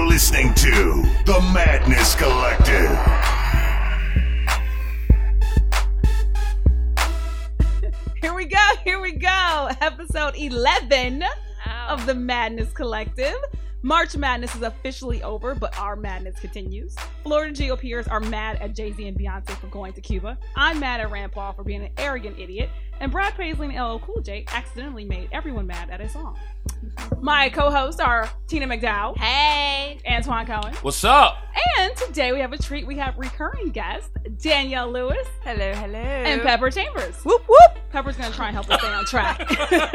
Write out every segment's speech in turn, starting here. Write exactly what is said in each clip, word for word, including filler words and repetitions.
You're listening to The Madness Collective. Here we go, here we go. Episode eleven Ow. Of The Madness Collective. March Madness is officially over, but our madness continues. Florida GOPers are mad at Jay-Z and Beyonce for going to Cuba. I'm mad at Rand Paul for being an arrogant idiot. And Brad Paisley and L L Cool J accidentally made everyone mad at a song. My co-hosts are Tina McDowell. Hey. Antoine Cohen. What's up? And today we have a treat. We have recurring guest, Danielle Lewis. Hello, hello. And Pepper Chambers. Whoop, whoop. Pepper's going to try and help us stay on track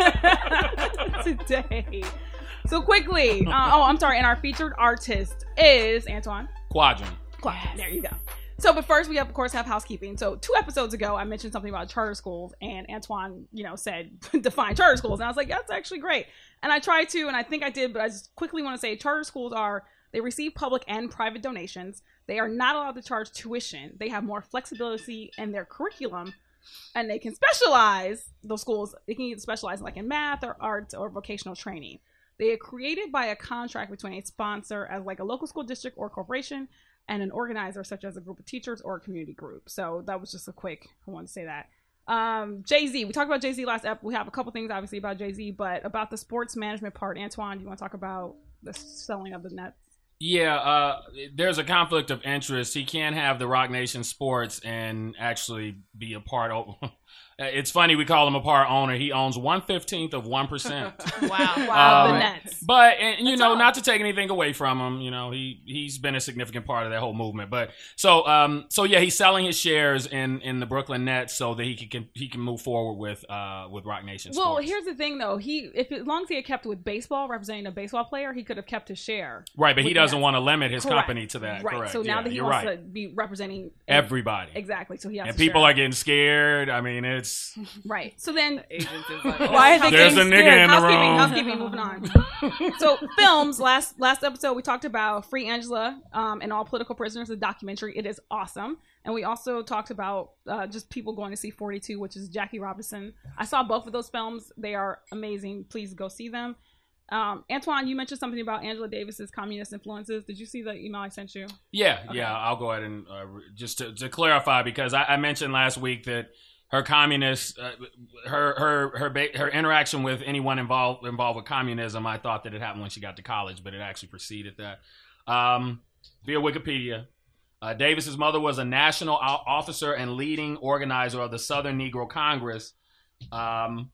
today. So quickly, uh, oh, I'm sorry, and our featured artist is Antoine. Quadrant. Quadrant, yes. There you go. So, but first we have, of course, have housekeeping. So two episodes ago, I mentioned something about charter schools, and Antoine, you know, said, define charter schools. And I was like, yeah, that's actually great. And I tried to, and I think I did, but I just quickly want to say charter schools are, they receive public and private donations. They are not allowed to charge tuition. They have more flexibility in their curriculum, and they can specialize, those schools, they can either specialize like in math or art or vocational training. They are created by a contract between a sponsor as like a local school district or corporation and an organizer such as a group of teachers or a community group. So that was just a quick, I wanted to say that. Um, Jay-Z, we talked about Jay-Z last episode. We have a couple things obviously about Jay-Z, but about the sports management part, Antoine, do you want to talk about the selling of the Nets? Yeah, uh, there's a conflict of interest. He can't have the Roc Nation Sports and actually be a part of. It's funny, we call him a part owner. He owns one fifteenth of one percent. Wow. Wow. Um, the Nets. But, and, you That's know, all. not to take anything away from him, you know, he, he's been a significant part of that whole movement. But so, um, so yeah, he's selling his shares in, in the Brooklyn Nets so that he can, he can move forward with, uh, with Roc Nation Sports. Well, here's the thing though. He, if as long as he had kept with baseball, representing a baseball player, he could have kept his share. Right, but he doesn't Nets. want to limit his Correct. company to that. Right. Correct. So now yeah, that he you're wants right. to be representing everybody. Exactly. So he has And to people share. are getting scared. I mean, it's right. So then, Like, why are they There's getting a nigga scared? in the housekeeping, room. Housekeeping. Moving on. So films. Last last episode, we talked about Free Angela um, and All Political Prisoners, the documentary. It is awesome. And we also talked about uh, just people going to see forty-two, which is Jackie Robinson. I saw both of those films. They are amazing. Please go see them. Um, Antoine, you mentioned something about Angela Davis's communist influences. Did you see the email I sent you? Yeah, Okay. yeah. I'll go ahead and uh, just to, to clarify, because I, I mentioned last week that her communist, uh, her her her ba- her interaction with anyone involved involved with communism, I thought that it happened when she got to college, but it actually preceded that. Um, via Wikipedia, uh, Davis's mother was a national o- officer and leading organizer of the Southern Negro Congress. Um,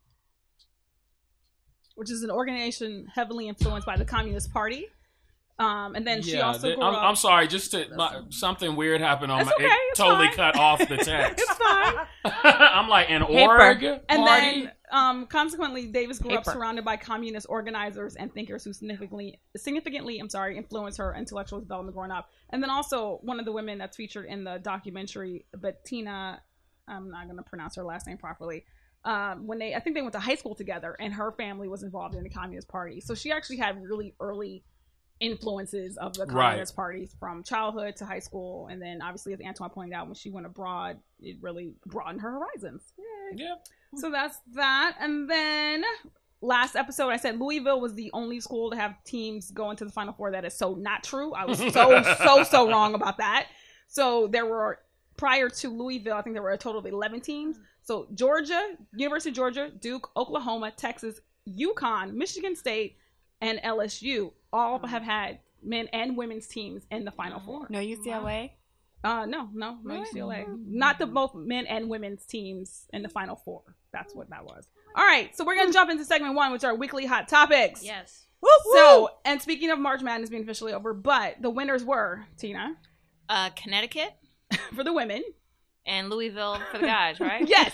Which is an organization heavily influenced by the Communist Party. Um, and then she yeah, also th- grew I'm, up. I'm sorry, just to, my, something weird happened on It's my. okay, it it's totally fine. cut off the text. It's fine. I'm like an Paper. org And party. then, um, consequently, Davis grew up Paper. surrounded by communist organizers and thinkers who significantly, significantly, I'm sorry, influenced her intellectual development growing up. And then also one of the women that's featured in the documentary, Bettina, I'm not going to pronounce her last name properly. Um, when they, I think they went to high school together, and her family was involved in the Communist Party. So she actually had really early influences of the Communist Right. Party from childhood to high school, and then obviously, as Antoine pointed out, when she went abroad, it really broadened her horizons. Yay. yeah. So that's that. And then last episode, I said Louisville was the only school to have teams go into the Final Four. That is so not true. I was so, so, so wrong about that. So there were, prior to Louisville, I think there were a total of eleven teams. So Georgia, University of Georgia, Duke, Oklahoma, Texas, UConn, Michigan State, and L S U all have had men and women's teams in the Final Four. No U C L A? Uh, no, no, no Really? U C L A. Not the both men and women's teams in the Final Four. That's what that was. All right, so we're gonna jump into segment one, which are weekly hot topics. Yes. So, and speaking of March Madness being officially over, but the winners were Tina Uh, Connecticut for the women. and Louisville for the guys, right? Yes.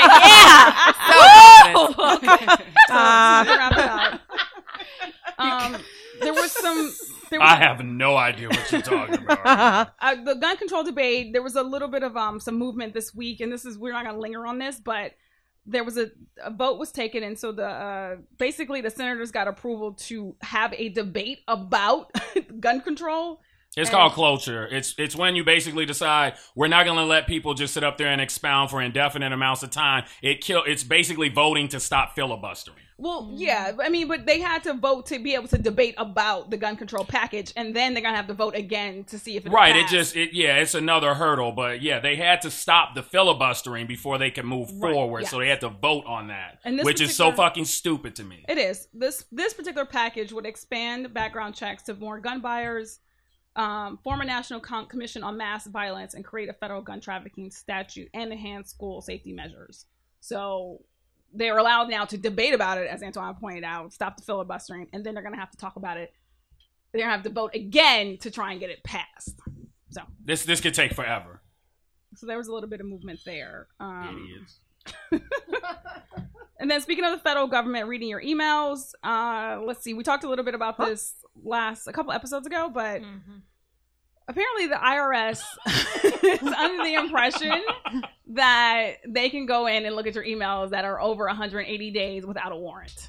Okay, yeah. So, So, to wrap it up, um, there was some. There was, I have no idea what you're talking about. uh, the gun control debate. There was a little bit of um some movement this week, and this is we're not gonna linger on this, but there was a, a vote was taken, and so the uh, basically the senators got approval to have a debate about gun control. It's And- called cloture. It's it's when you basically decide we're not going to let people just sit up there and expound for indefinite amounts of time. It kill. It's basically voting to stop filibustering. Well, yeah, I mean, but they had to vote to be able to debate about the gun control package, and then they're gonna have to vote again to see if it Right. passed. It just it yeah. It's another hurdle, but yeah, they had to stop the filibustering before they could move Right, forward. yes. So they had to vote on that, And this which is so particular- fucking stupid to me. It is. This this particular package would expand background checks to more gun buyers, um, form a national con- commission on mass violence, and create a federal gun trafficking statute and enhance school safety measures. So they're allowed now to debate about it, as Antoine pointed out, stop the filibustering, and then they're going to have to talk about it. They're going to have to vote again to try and get it passed. So, This this could take forever. so there was a little bit of movement there. Um, Idiots. And then speaking of the federal government reading your emails, uh, let's see, we talked a little bit about this last, a couple episodes ago, but Mm-hmm. apparently the I R S is under the impression that they can go in and look at your emails that are over one hundred eighty days without a warrant.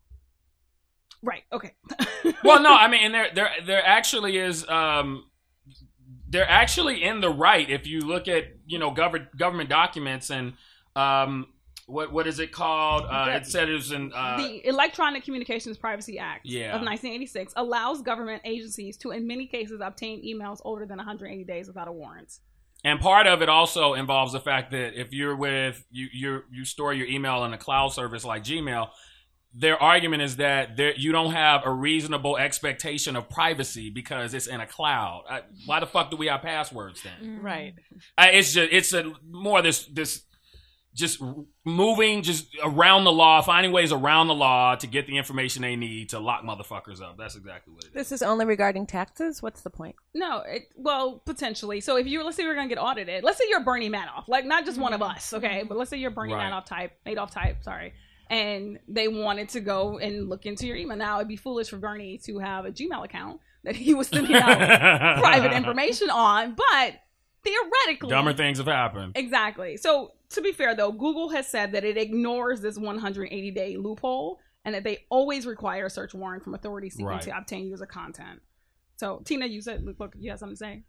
Right. Okay. Well, no, I mean, and there there there actually is um they're actually in the right if you look at, you know, government government documents and um what what is it called? Uh, it said it was in uh, The Electronic Communications Privacy Act Yeah. of nineteen eighty-six allows government agencies to, in many cases, obtain emails older than one hundred eighty days without a warrant. and part of it also involves the fact that if you're with you you you store your email in a cloud service like Gmail, their argument is that there, you don't have a reasonable expectation of privacy because it's in a cloud. I, why the fuck do we have passwords then? Right. I, it's just it's a more this this just moving just around the law, finding ways around the law to get the information they need to lock motherfuckers up. That's exactly what it is. This is only regarding taxes? What's the point? No, it, well, potentially. So if you, let's say you're going to get audited, let's say you're Bernie Madoff, like not just one of us, okay? But let's say you're Bernie Right. Madoff type, Madoff type, sorry. And they wanted to go and look into your email. Now, it'd be foolish for Bernie to have a Gmail account that he was sending out private information on, but theoretically. Dumber things have happened. Exactly. So to be fair, though, Google has said that it ignores this one hundred eighty day loophole and that they always require a search warrant from authorities seeking Right. to obtain user content. So, Tina, you said, look, look, you have something to say?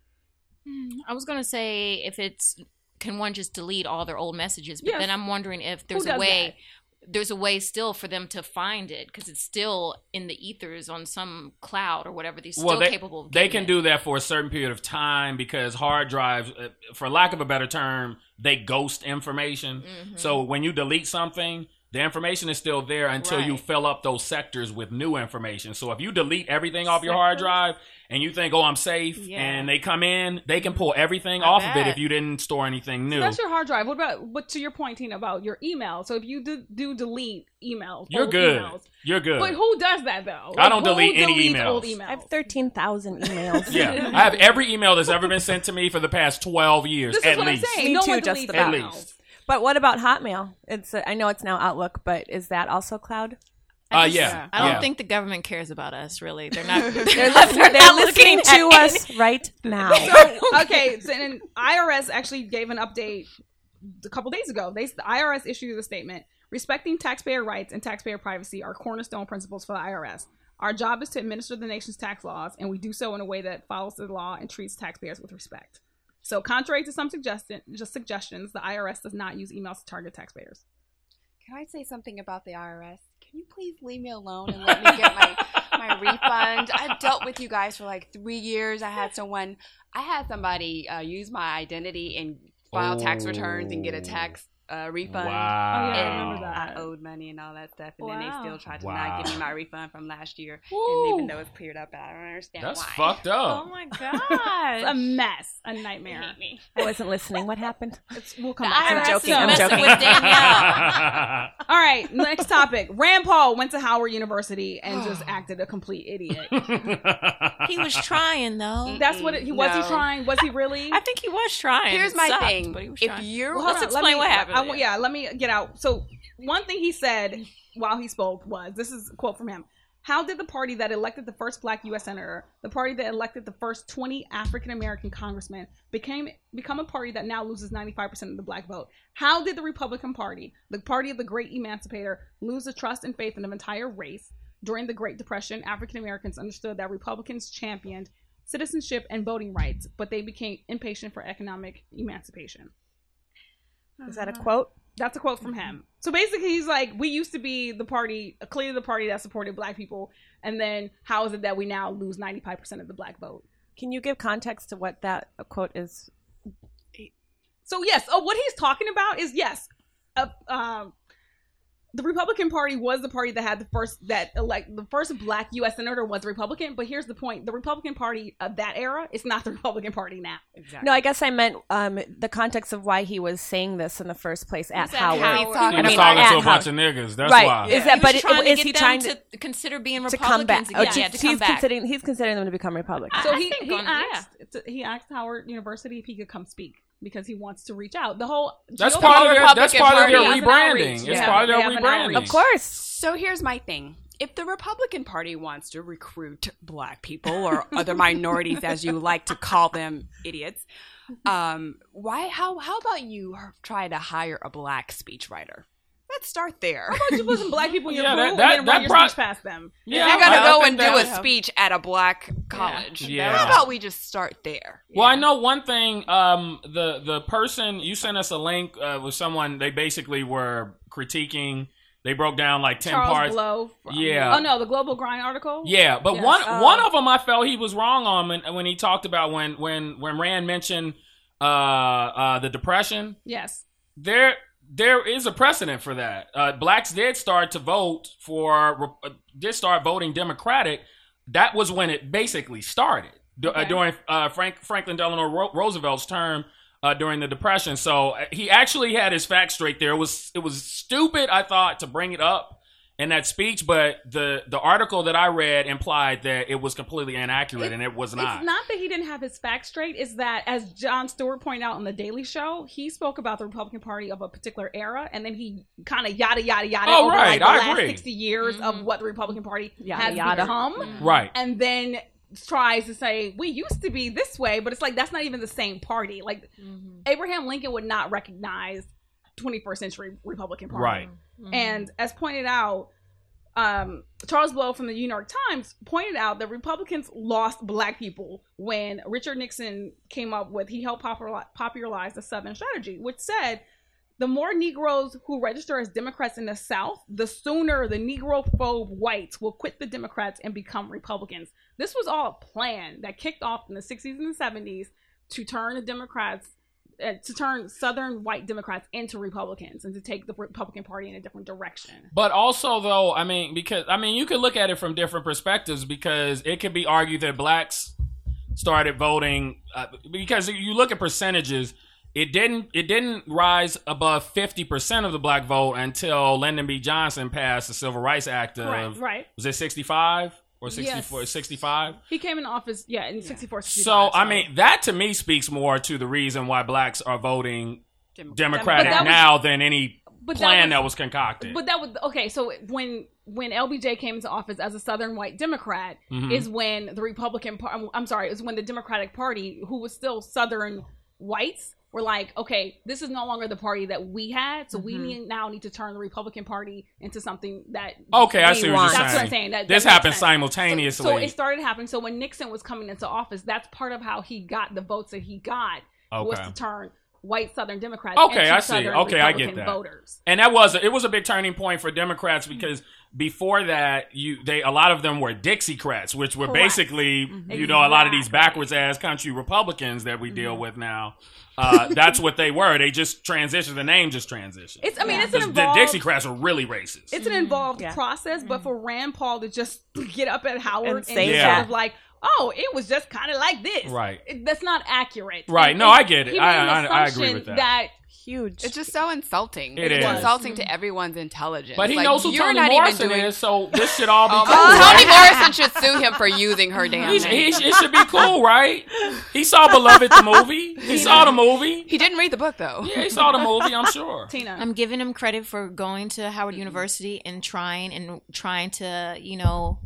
I was gonna say if it's can one just delete all their old messages, but Yes. then I'm wondering if there's Who a does way. There's a way still for them to find it because it's still in the ethers on some cloud or whatever. They're still Well, they, capable of they getting can it. do that for a certain period of time because hard drives, uh, for lack of a better term, they ghost information. Mhm. So when you delete something, the information is still there until you Right. fill up those sectors with new information. So if you delete everything off your hard Sectors? drive and you think, oh, I'm safe, Yeah. and they come in, they can pull everything I off of it bet. if you didn't store anything new. That's your hard drive. What about, but to your point, Tina, about your email. So if you do, do delete emails, You're old good. emails, You're good. but who does that though? I don't who delete any deletes emails. Old emails? I have thirteen thousand emails. Yeah, I have every email that's ever been sent to me for the past twelve years, This at is what least. I'm saying. Me no too, one just deletes about. At emails. least. But what about Hotmail? It's uh, I know it's now Outlook, but is that also cloud? Uh, just- yeah. I don't yeah. think the government cares about us. Really, they're not. They're, They're, listening, not they're looking listening at to any- us right now. So, okay, so then I R S actually gave an update a couple days ago. They the I R S issued a statement: respecting taxpayer rights and taxpayer privacy are cornerstone principles for the I R S. Our job is to administer the nation's tax laws, and we do so in a way that follows the law and treats taxpayers with respect. So, contrary to some suggestion, just suggestions, the I R S does not use emails to target taxpayers. Can I say something about the I R S? Can you please leave me alone and let me get my, my refund? I've dealt with you guys for like three years. I had someone, I had somebody uh, use my identity and file tax returns and get a tax uh, refund. Wow. Oh, yeah, I And remember that. I owed money and all that stuff, and then they Wow. still tried to Wow. not give me my refund from last year. Ooh. And even though it's cleared up, I don't understand That's why. fucked up. Oh my It's a god! mess, a They nightmare. hate me. I wasn't listening. What happened? It's, we'll The come back to I R S that. joking, is I'm messing joking. with Danielle. All right, next topic. Rand Paul went to Howard University and just acted a complete idiot. He was trying though. That's what it, he was. No. He trying? Was he really? I think he was trying. Here's It my sucked, thing. but he was If trying. you're Well, Let's hold on, explain let what me- happened I- there. yeah, let me get out. So one thing he said while he spoke was, this is a quote from him: "How did the party that elected the first black U S senator, the party that elected the first twenty African American congressmen, became become a party that now loses ninety-five percent of the black vote? How did the Republican Party, the party of the great emancipator, lose the trust and faith in the entire race? During the Great Depression, African Americans understood that Republicans championed citizenship, and voting rights, but they became impatient for economic emancipation. Is that a quote? That's a quote from him. So basically, he's like, we used to be the party, clearly the party that supported black people, and then how is it that we now lose ninety-five percent of the black vote? Can you give context to what that quote is? So yes, oh, what he's talking about is yes, uh, um, the Republican Party was the party that had the first that elect the first black U S senator was a Republican. But here's the point: the Republican Party of that era is not the Republican Party now. Exactly. No, I guess I meant um, the context of why he was saying this in the first place at He's at Howard. Howard. He's talking He was I mean, talking at to a bunch Howard. of niggas. That's Right. why. Is that? He But was it, trying to is get he them trying to, to, consider being to come back? Republicans Oh, again? to- Yeah, to he's come back. considering he's considering them to become Republicans. So I he think he on- asked he asked Howard University if he could come speak because he wants to reach out. The whole That's G O P part of their, that's Republican part of their Party has an rebranding. outreach. It's Yeah, part of they their have an rebranding. outreach. Of course. So here's my thing. If the Republican Party wants to recruit black people or other minorities, as you like to call them, idiots, um, why? How? How about you try to hire a black speechwriter? Let's start there. How about you put some black people in your Yeah, group that- that- and then run that your pro- speech past them? Yeah, If you're gonna I- I go think and do that a would- speech at a black college, Yeah. how about we just start there? Well, I know one thing. Um, the the person you sent us a link uh, with someone. They basically were critiquing. They broke down like ten Charles parts. Blow. from- Yeah. Oh no, the Global Grind article. Yeah, but Yes. one Oh. one of them I felt he was wrong on when, when he talked about when when when Rand mentioned uh, uh, the Depression. Yes. There there is a precedent for that. Uh, blacks did start to vote for uh, did start voting Democratic. That was when it basically started d- uh, Okay. during uh, Frank Franklin Delano Ro- Roosevelt's term. Uh, during the Depression, so uh, he actually had his facts straight there. It was it was stupid, I thought, to bring it up in that speech, but the the article that I read implied that it was completely inaccurate, It's- and it was not. It's not that he didn't have his facts straight. It's that, as Jon Stewart pointed out on the Daily Show, he spoke about the Republican Party of a particular era, and then he kind of yada yada yada Oh, over right. like the I last agree. sixty years of what the Republican Party Yada, has yada. become, Right. and then tries to say we used to be this way, but it's like that's not even the same party. Like Abraham Lincoln would not recognize twenty-first century Republican Party, Right. and as pointed out, um, Charles Blow from the New York Times pointed out that Republicans lost black people when Richard Nixon came up with, he helped popular, popularize the Southern strategy, which said the more Negroes who register as Democrats in the South, the sooner the Negro-phobe whites will quit the Democrats and become Republicans. This was all a plan that kicked off in the sixties and the seventies to turn the Democrats, uh, to turn Southern white Democrats into Republicans and to take the Republican Party in a different direction. But also, though, I mean, because I mean, you could look at it from different perspectives because it could be argued that blacks started voting uh, because you look at percentages. It didn't. It didn't rise above fifty percent of the black vote until Lyndon B. Johnson passed the Civil Rights Act of Right, right. was it sixty-five or sixty-four? Yes. sixty-five. He came in office, yeah, in sixty-four, So sixty-five. I mean, that to me speaks more to the reason why blacks are voting Dem- Democratic But that was- now than any but that plan was- that was concocted. But that was okay. So when when L B J came into office as a Southern white Democrat, Mhm. is when the Republican Party, I'm sorry, is when the Democratic Party, who was still Southern whites, were like, okay, this is no longer the party that we had, so we need, now need to turn the Republican Party into something that. Okay, I we see what want. you're That's saying. what I'm saying. That, This that makes happened sense. simultaneously. So, so it started happening. So when Nixon was coming into office, that's part of how he got the votes that he got was Okay. to turn white Southern Democrats Okay, into I see. Southern Okay, I get Republican that. voters. And that was a, it was a big turning point for Democrats because before that, you they a lot of them were Dixiecrats, which were Correct. basically you know a lot of these Exactly. backwards ass country Republicans that we deal with now. Uh, that's what they were. They just transitioned. The name just transitioned. It's, I mean, it's an Because the involved. Dixiecrats are really racist. It's an involved Yeah. process, but for Rand Paul to just get up at Howard And and, say just that. sort of like, oh, it was just kind of like this. Right. It- that's not accurate. Right. And- No, and I get it. he I- made an I- I agree assumption with that. Huge. It's just so insulting. It it's is. insulting to everyone's intelligence. But he Like, knows who you're Toni not Morrison even doing... is, so this should all be Oh, cool. my- right? Toni Morrison should sue him for using her damn He's, name. he, it should be cool, right? He saw Beloved, the movie. He saw the movie. He didn't read the book though. Yeah, he saw the movie, I'm sure. Tina. I'm giving him credit for going to Howard University and trying and trying to, you know,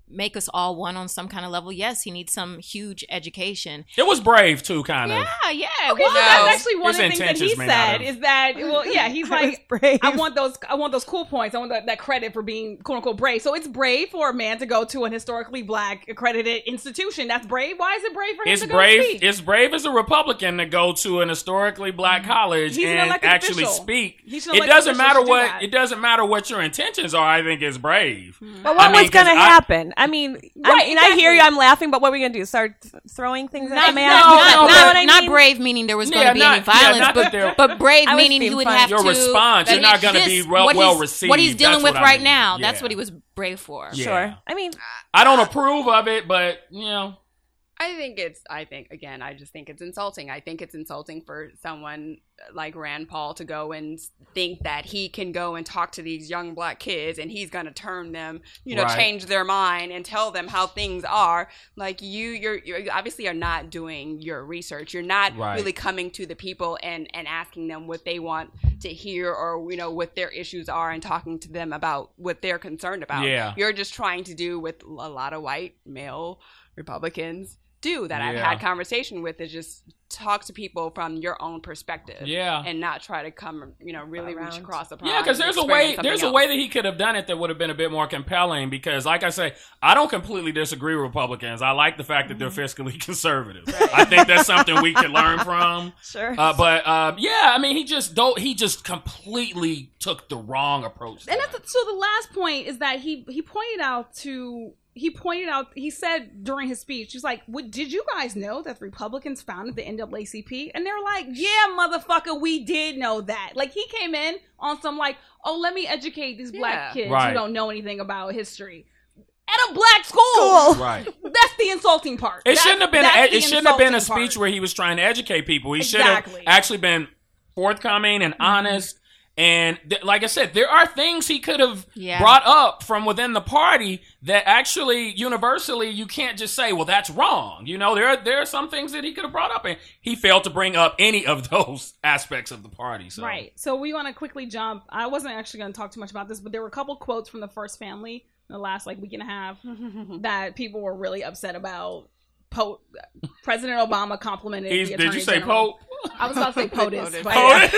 make us all one on some kind of level. Yes, he needs some huge education. It was brave too, kind of. Yeah, yeah. Okay, well, so that's actually one His of the things that he intentions may not said have- is that well, yeah, he's like, brave. I want those, I want those cool points. I want that, that credit for being quote unquote brave. So it's brave for a man to go to an historically black accredited institution. That's brave. Why is it brave for him It's to go brave. speak? It's brave as a Republican to go to an historically black college He's an and elected actually official. speak. He's an It elected doesn't official matter to do what that. it doesn't matter what your intentions are. I think it's brave. But what I mean, was going to 'cause I- happen? I mean, I Right, mean, I hear you. exactly. I'm laughing, but what are we going to do? Start th- throwing things Not, at the man? not, no, not, no, not, but- what I not mean? brave, meaning there was going Yeah, to be not- any yeah, violence, not that but, there- but brave I was meaning being he would funny. have Your to. response, you're that not gonna this- be well- what well he's- received. What he's dealing That's with what I right mean. now, Yeah. that's what he was brave for. Yeah. Sure. I mean, I don't approve of it, but you know, I think it's, I think, again, I just think it's insulting. I think it's insulting for someone like Rand Paul to go and think that he can go and talk to these young black kids and he's going to turn them, you know, Right. change their mind and tell them how things are. Like you, you're, you obviously are not doing your research. You're not Right. really coming to the people and, and asking them what they want to hear or, you know, what their issues are and talking to them about what they're concerned about. Yeah. You're just trying to do what a lot of white male Republicans do that I've Yeah. had conversation with is just talk to people from your own perspective. Yeah. And not try to come, you know, really reach Around. across the pond. yeah, because and there's a experience way. something There's a else. way that he could have done it that would have been a bit more compelling. Because, like I say, I don't completely disagree with Republicans. I like the fact that they're fiscally conservative. I think that's something we could learn from. sure. Uh, but uh, yeah, I mean, he just don't. He just completely took the wrong approach. to And that. that's so the last point is that he he pointed out to he pointed out he said during his speech, he's like, what, did you guys know that the Republicans founded the N double A C P? And they're like, yeah, motherfucker, we did know that. Like he came in on some like, oh, let me educate these black Yeah. kids Right. who don't know anything about history at a black school. Cool. right. That's the insulting part. It That's- shouldn't have been. that's A, the it shouldn't have been a insulting speech part. where he was trying to educate people. He should Exactly. have actually been forthcoming and honest. And th- like I said, there are things he could have Yeah. brought up from within the party that actually universally you can't just say, well, that's wrong. You know, there are, there are some things that he could have brought up, and he failed to bring up any of those aspects of the party. So. Right. So we want to quickly jump. I wasn't actually going to talk too much about this, but there were a couple quotes from the First Family in the last like week and a half that people were really upset about. Po- President Obama complimented He's, the did Attorney you say General. Pope? I was about to say POTUS. POTUS. but-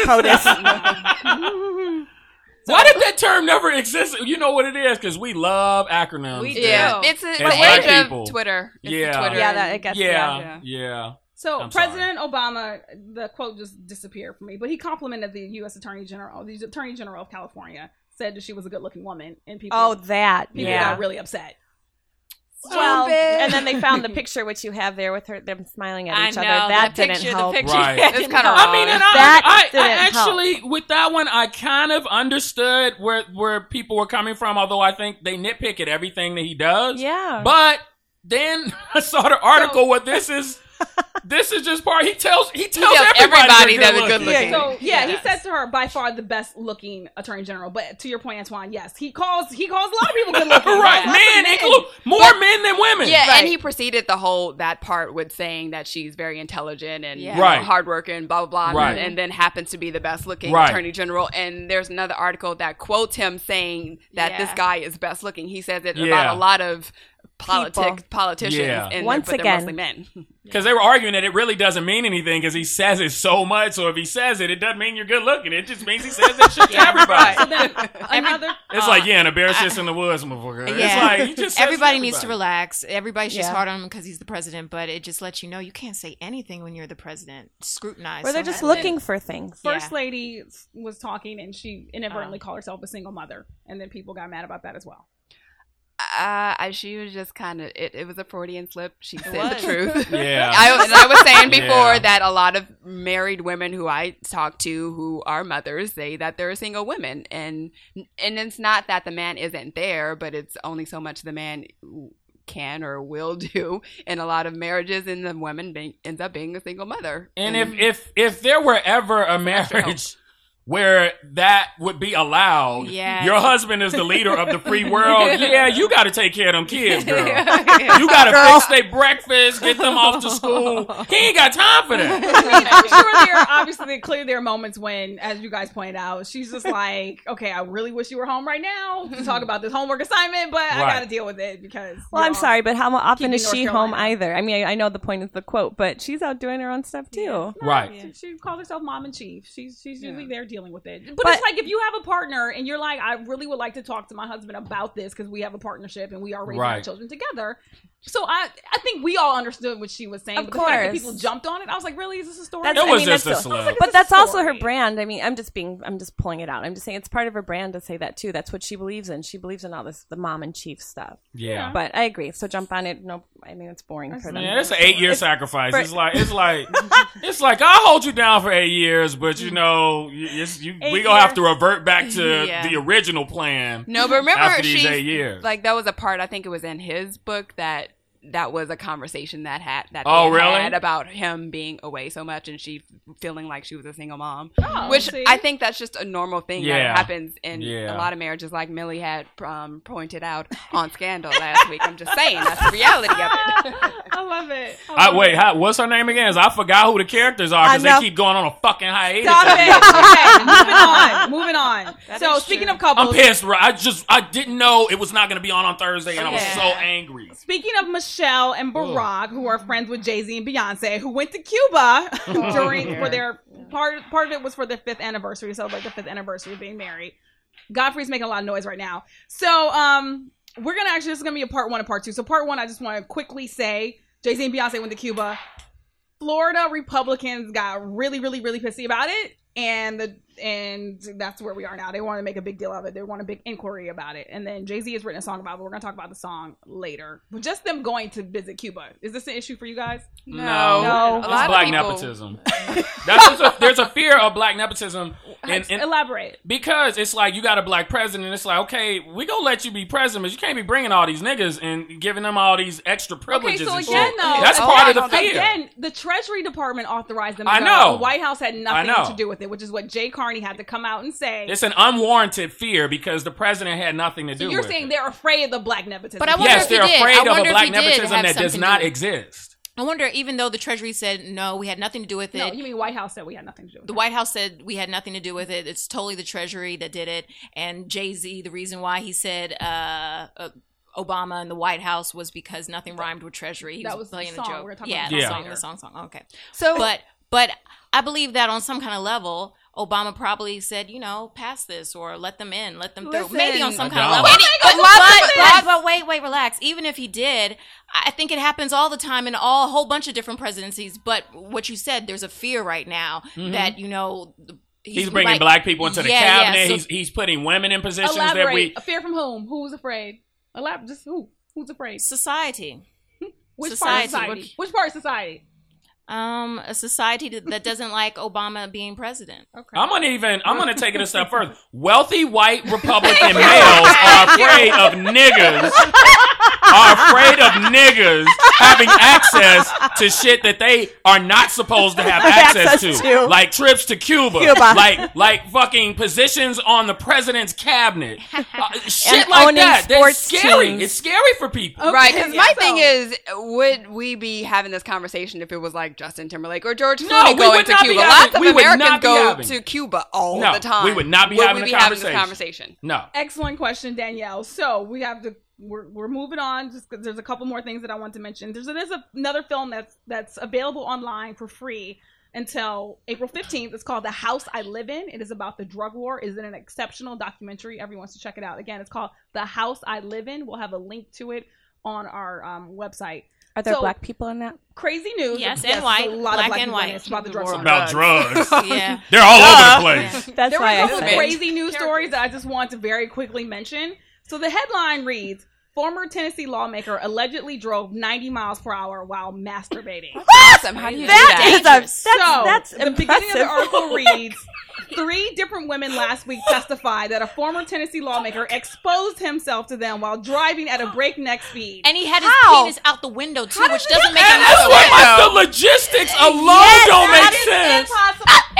POTUS? POTUS. Why did that term never exist? You know what it is? Because we love acronyms. We do. Yeah, it's a As the black age people. of Twitter. It's the Yeah. Twitter Yeah, and- that I guess. Yeah, Yeah. yeah. So I'm sorry. President Obama, the quote just disappeared from me, but he complimented the U S Attorney General. The Attorney General of California said that she was a good-looking woman, and people, Oh, that. people Yeah. got really upset. Well, Stupid. and then they found the picture which you have there with her them smiling at I each know, other. That the didn't picture, the help. picture. Right. That It's didn't kinda help. wrong. I mean, and That I, I, I didn't help. actually, with that one, I kind of understood where where people were coming from. Although I think they nitpick at everything that he does. Yeah. But then I saw the article where this is. This is just part. He tells. He tells, tells everybody, everybody they're that they're good good-looking. looking. So yeah, he Yes. said to her, by far the best looking attorney general. But to your point, Antoine, yes, he calls he calls a lot of people good looking. Right, Lots of men include more men than women. Yeah, Right. and he proceeded the whole that part with saying that she's very intelligent and Yeah. you know, Right. hardworking, blah blah blah, Right. and, and then happens to be the best looking Right. attorney general. And there's another article that quotes him saying that Yeah. this guy is best looking. He says it Yeah. about a lot of politics, People. politicians, Yeah. and Once but they're again. mostly men. Because they were arguing that it really doesn't mean anything because he says it so much. So if he says it, it doesn't mean you're good looking. It just means he says that shit to everybody. So then another It's like, yeah, and a bear sits in the woods, motherfucker. It's Yeah. like, he just says it Everybody to needs to everybody. relax. Everybody's just Yeah. hard on him because he's the president, but it just lets you know you can't say anything when you're the president. Scrutinized. Or they're so just heavily. looking for things. First Yeah. lady was talking and she inadvertently Oh. called herself a single mother, and then people got mad about that as well. Uh, I, she was just kind of it, it was a Freudian slip. She said the was. truth. Yeah. I, and I was saying before Yeah. that a lot of married women who I talk to who are mothers say that they're single women, and and it's not that the man isn't there, but it's only so much the man can or will do in a lot of marriages, and the woman being, ends up being a single mother. And if, if, if there were ever a extra help. marriage where that would be allowed. Yeah. Your husband is the leader of the free world. Yeah, you got to take care of them kids, girl. You got to fix their breakfast, get them off to school. He ain't got time for that. I mean, I'm sure there are obviously clearly there are moments when, as you guys pointed out, she's just like, okay, I really wish you were home right now to talk about this homework assignment, but I Right. got to deal with it because. Well, I'm y'all sorry, but how often keeping is North she Carolina. home either? I mean, I, I know the point is the quote, but she's out doing her own stuff too. No, Right. She, she calls herself mom in chief. She's she's usually there dealing with it. But, But- it's like if you have a partner and you're like, I really would like to talk to my husband about this because we have a partnership and we are raising our Right. children together. So I I think we all understood what she was saying. Of but the fact that course. people jumped on it, I was like, really? Is this a story? That's- It I was mean, just a that's slip. like, But It's a that's also her story. brand. I mean, I'm just being, I'm just pulling it out. I'm just saying it's part of her brand to say that too. That's what she believes in. She believes in all this, the mom and chief stuff. Yeah. But I agree. So jump on it. No, I mean it's boring for them. Yeah, it's an eight-year sacrifice. for- It's like it's like it's like I'll hold you down for eight years, but you know, you, it's, you, we Eight gonna have years. to revert back to Yeah. the original plan. No, but remember, after these she eight years. like that was a part. I think it was in his book that that was a conversation that had that they Oh, had really? had about him being away so much and she feeling like she was a single mom. Oh, Which see? I think that's just a normal thing Yeah. that happens in Yeah. a lot of marriages, like Millie had um, pointed out on Scandal last week. I'm just saying that's the reality of it. I love it. I I, love wait, it. how, what's her name again? 'Cause I forgot who the characters are I because they know. keep going on a fucking hiatus. Stop it. Okay, moving on. Moving on. So is speaking true. of couples, I'm pissed. Bro. I just I didn't know it was not going to be on on Thursday, and I was Yeah. so angry. Speaking of Michelle and Barack, who are friends with Jay-Z and Beyonce, who went to Cuba during for their part part of it was for their fifth anniversary, to celebrate the fifth anniversary of being married. Godfrey's making a lot of noise right now. So um we're gonna actually this is gonna be a part one and part two. So part one, I just want to quickly say Jay-Z and Beyonce went to Cuba. Florida Republicans got really, really, really pissy about it. And the and that's where we are now. They want to make a big deal of it. They want a big inquiry about it. And then Jay-Z has written a song about it, but we're going to talk about the song later. But just them going to visit Cuba. Is this an issue for you guys? No, No. A it's lot of black people- nepotism. That's there's a, there's a fear of black nepotism, and, and Elaborate. because it's like you got a black president. It's like, okay, we gonna let you be president, but you can't be bringing all these niggas and giving them all these extra Okay, privileges. so and again, shit. though, that's Oh, part of yeah, the fear. Again, the Treasury Department authorized them to I go. know. The White House had I nothing know. to do with it, which is what Jay Carney had to come out and say. It's an unwarranted fear because the president had nothing to So do you're with saying it. they're afraid of the black nepotism. But I wonder Yes, if he they're did. afraid I of a wonder if black he did nepotism have that does something not to- exist. I wonder, even though the Treasury said no, we had nothing to do with no, it. you mean White House said we had nothing to do with The it. White House said we had nothing to do with it. It's totally the Treasury that did it. And Jay-Z, the reason why he said uh, uh, Obama and the White House was because nothing rhymed with Treasury. He That was was the playing a song. joke. We're talking Yeah, about the the song, song the song, song. Okay. So, But but I believe that on some kind of level, Obama probably said, you know, pass this or let them in, let them through. Listen, Maybe on some I kind of don't. level. Oh But, my God, but, lots of but, things. but wait, wait, relax. Even if he did, I think it happens all the time in all a whole bunch of different presidencies. But what you said, there's a fear right now that, you know, the- He's, bringing like- black people into the Yeah, yeah, cabinet. so- he's he's putting women in positions that Elaborate. we. A fear from whom? Who's afraid? Elab- just who? Who's afraid? society. Which Society. part of society? Which part of society? Um, a society that, that doesn't like Obama being president. Okay. I'm gonna even. I'm gonna take it a step further. Wealthy white Republican males are afraid of niggas. Are afraid of niggas having access to shit that they are not supposed to have access, Access to. to. like trips to Cuba, Cuba. like like fucking positions on the president's cabinet, uh, shit And like owning that. That's sports scary. teams. It's scary for people. right, because yeah, my so- thing is, would we be having this conversation if it was like Justin Timberlake or George No, Clooney we going would to not be Cuba? having- Lots of we would Americans not be go having- to Cuba all No, the time. we would not be would having we a be having this conversation. conversation? No. Excellent question, Danielle. So we have to. We're, we're moving on. Just 'cause there's a couple more things that I want to mention. There's there's a, another film that's that's available online for free until April fifteenth. It's called The House I Live In. It is about the drug war. It is an exceptional documentary. Everyone should check it out. Again, it's called The House I Live In. We'll have a link to it on our um, website. Are there So- black people in that? Crazy news. Yes, and white. A lot Black of black and people in white. it. It's about the drug It's war. About drugs. Yeah. They're all over the place. That's There were why a I couple said it. crazy news Characters. stories that I just want to very quickly mention. So the headline reads, former Tennessee lawmaker allegedly drove ninety miles per hour while masturbating. Awesome. How do you do That that? is a that's, so that's the beginning of the impressive. article reads, three different women last week testified that a former Tennessee lawmaker exposed himself to them while driving at a breakneck speed. And he had his How? penis out the window too, How which does doesn't he make get any That's sense. what like the logistics alone Yes, don't That make is sense. impossible. It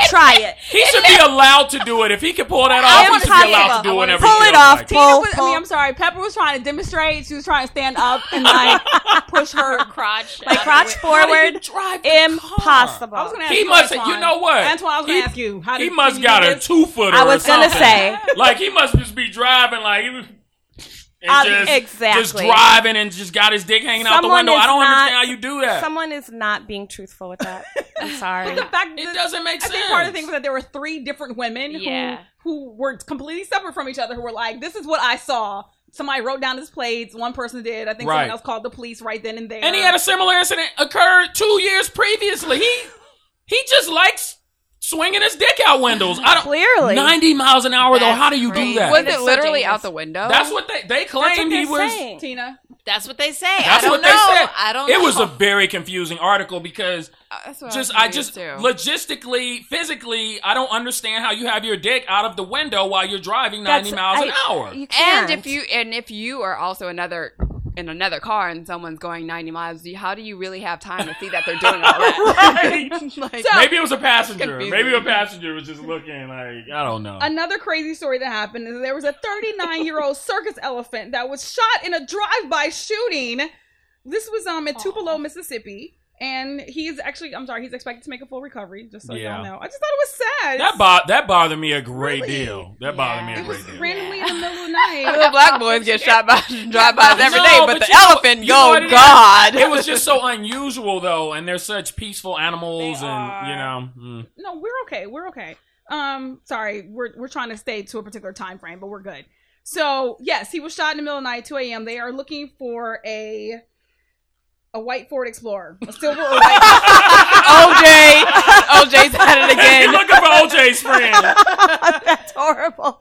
try it. He should be allowed to do it. If he can pull that off, he should be allowed to do whatever Pull he it feels off. like. Tina Pull, was, I pull. mean, I'm sorry. Pepper was trying to demonstrate. She was trying to stand up and like push her. crotch. Like out crotch of the How do you forward. drive the Impossible. I was gonna ask He you, must. Antoine. You know what? Antoine, I was gonna He- ask you. How did, He must can you got do a this? two footer. I was or gonna something. say. like he must just be driving like. He was, and Um, just, exactly. just driving and just got his dick hanging out the Someone window. I is don't not- understand how you do that. Someone is not being truthful with that. I'm sorry. The fact It that- doesn't make I sense. think part of the thing was that there were three different women Yeah. who who were completely separate from each other. Who were like, "This is what I saw." Somebody wrote down his plates. One person did. I think Right. someone else called the police right then and there. And he had a similar incident occur two years previously. He he just likes swinging his dick out windows. I don't, Clearly. ninety miles an hour though. That's How do you crazy. do that? Was That's it so literally dangerous. out the window? That's what they they That's what claimed he they're was. saying. Tina. That's what they say. That's I don't what know. they said. I don't It know. was a very confusing article because Uh, That's what just I, I was just too. logistically, physically, I don't understand how you have your dick out of the window while you're driving ninety That's- miles an I- hour. You can't. And if you and if you are also another in another car and someone's going ninety miles, do you- how do you really have time to see that they're doing all that? like, So- Maybe it was a passenger. confusing. Maybe a passenger was just looking like I don't know. Another crazy story that happened is there was a thirty-nine-year-old circus elephant that was shot in a drive-by shooting. This was um in Tupelo, Mississippi, and he's actually I'm sorry, he's expected to make a full recovery. Just so Yeah. y'all know, I just thought it was sad. That bo- that bothered me a great Really? deal. That bothered me Yeah. a it was great deal. randomly in the middle of the night. Little black boys get shot by drive-bys every No, day, but, but the you know- elephant, you know what go it is? God! It was just so unusual though, and they're such peaceful animals, They and are. you know. mm. No, we're okay. We're okay. Um, sorry, we're we're trying to stay to a particular time frame, but we're good. So yes, he was shot in the middle of the night, two a.m. They are looking for a a white Ford Explorer, a silver or white. O J, O J's at it You're again. looking for O J's friend. That's horrible.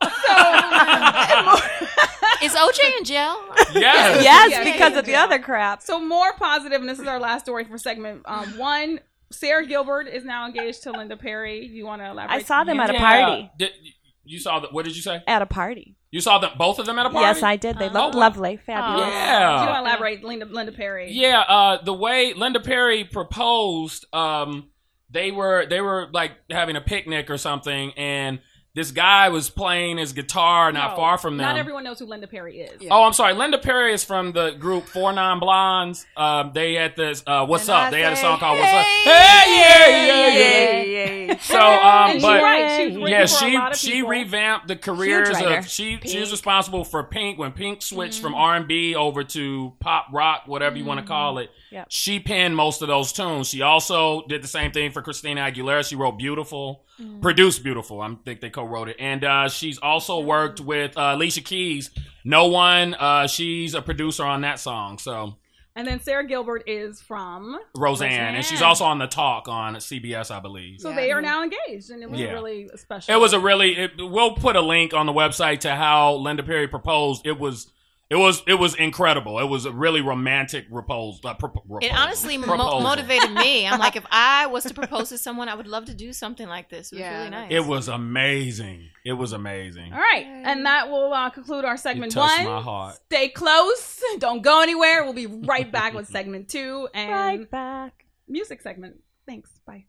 Is O J in jail? Yes. Yes, Yeah, because yeah, of the yeah. other crap. So more positive, and this is our last story for segment um, one. Sarah Gilbert is now engaged to Linda Perry. You want to elaborate? I saw them at a Yeah. party. Did, you saw that? What did you say? At a party. You saw them both of them at a party? Yes, I did. They Oh. looked Oh. lovely, fabulous. Do you Yeah. want to elaborate, Linda, Linda Perry? Yeah, uh, the way Linda Perry proposed, um, they were they were like having a picnic or something, and this guy was playing his guitar not No, far from them. Not everyone knows who Linda Perry is. Yeah. Oh, I'm sorry. Linda Perry is from the group Four Non Blondes. Um, they had this. Uh, What's And up? I They had a say, song called What's Up. hey, Hey, yeah, yeah, yeah. So, um, And she's but right. She's written yeah, for a she lot of she people. revamped the careers writer. of she she was Pink. responsible for Pink when Pink switched Mm-hmm. from R and B over to pop rock, whatever you want to call it. Yep. She penned most of those tunes. She also did the same thing for Christina Aguilera. She wrote Beautiful, Mm-hmm. produced Beautiful. I think they co-wrote it, and uh, she's also worked with uh, Alicia Keys. No One. Uh, she's a producer on that song. So. And then Sarah Gilbert is from. Roseanne, Roseanne. and she's also on the Talk on C B S, I believe. So Yeah. they are now engaged, and it was Yeah. really special. It was a really. It, we'll put a link on the website to how Linda Perry proposed. It was. It was. It was incredible. It was a really romantic repose. Uh, pro- It proposal. honestly mo- Proposal. motivated me. I'm like, if I was to propose to someone, I would love to do something like this. It was Yeah. really nice. It was amazing. It was amazing. All right, and that will uh, conclude our segment It touched one. my heart. Stay close. Don't go anywhere. We'll be right back with segment two and Right back. music segment. Thanks. Bye.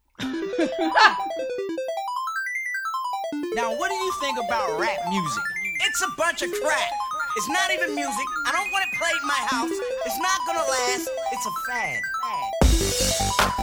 Now, what do you think about rap music? It's a bunch of crap. It's not even music. I don't want it played in my house. It's not gonna last. It's a fad. Fad.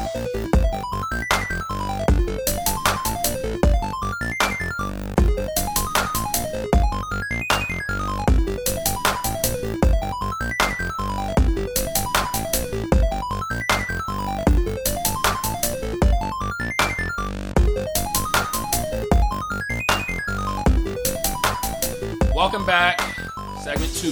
Welcome back, segment two.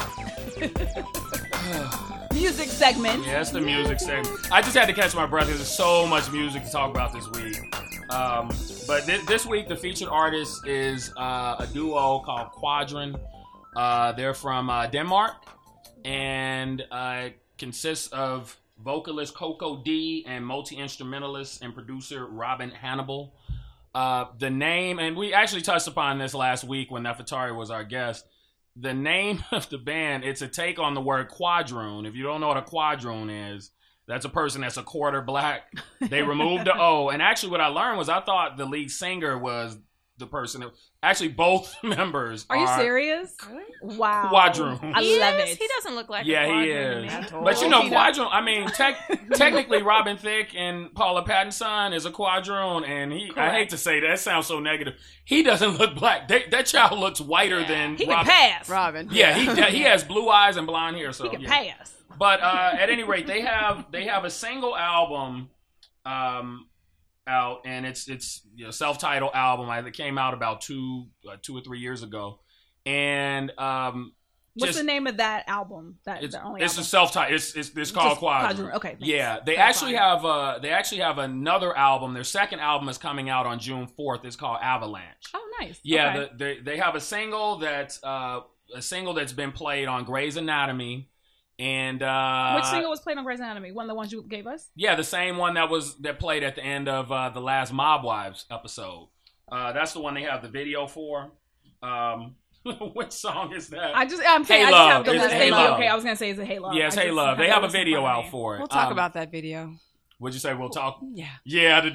Music segment. Yeah, that's the music segment. I just had to catch my breath because there's so much music to talk about this week. Um, but th- this week, the featured artist is uh, a duo called Quadron. Uh, they're from uh, Denmark, and uh, it consists of vocalist Coco D and multi-instrumentalist and producer Robin Hannibal. Uh, the name, and we actually touched upon this last week when Nefertari was our guest. The name of the band, it's a take on the word quadroon. If you don't know what a quadroon is, That's a person that's a quarter black. They removed the O. And actually what I learned was I thought the lead singer was the person that, actually both members Are are you serious? Really? Wow. Quadroon. I He love is? it. He doesn't look like Yeah, a he quadroon is. to me. But you know, He does. Quadroon, I mean, tech, technically Robin Thicke and Paula Patton's son is a Quadroon, and he, I Correct. hate to say that, it sounds so negative. He doesn't look black. They, that child looks whiter than He can Robin. pass. Robin. Yeah, he he has blue eyes and blonde hair, so He can yeah. pass. But uh, at any rate, they have they have a single album um, out, and it's it's you know, self-titled album. I, it came out about two uh, two or three years ago, and um, What's just, the name of that album? That It's, the only it's a album? self-titled. It's it's, it's called Just Quadroon. Quadroon. Okay, thanks. Yeah, they Clarifying. actually have uh they actually have another album. Their second album is coming out on June fourth. It's called Avalanche. Oh, nice. Yeah, Okay. the, they they have a single that's uh a single that's been played on Grey's Anatomy, and uh Which single was played on Grey's Anatomy? One of the ones you gave us? Yeah, the same one that was that played at the end of uh, the last Mob Wives episode. Uh, that's the one they have the video for. Um, which song is that? I just I'm saying Hey I just Love. have the It's list. Hey Thank you. Love. Okay, I was gonna say is it Hey Love? yeah, it's I Hey just Love. They the have a list in video front of out me. for it. We'll talk Um, about that video. What'd you say? We'll talk. Yeah. Yeah, the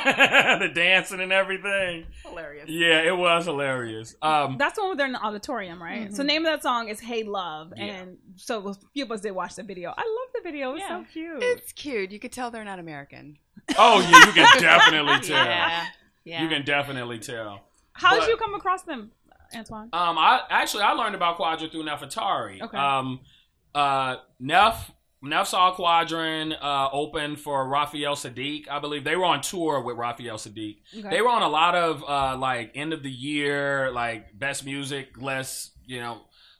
the dancing and everything. Hilarious. Yeah, it was hilarious. Um, That's the one where they're in the auditorium, right? So name of that song is Hey Love, Yeah. and so a few of us did watch the video. I love the video. It's Yeah. so cute. It's cute. You could tell they're not American. oh yeah, you can definitely tell. Yeah. Yeah. You can definitely tell. How did but- you come across them, Antoine? Um, I actually I learned about Quadra through Nefertari. Okay. Um, uh, Nef Nef saw Quadron uh, open for Raphael Sadiq. I believe they were on tour with Raphael Sadiq. Okay. They were on a lot of uh, like end of the year, like best music less, you know.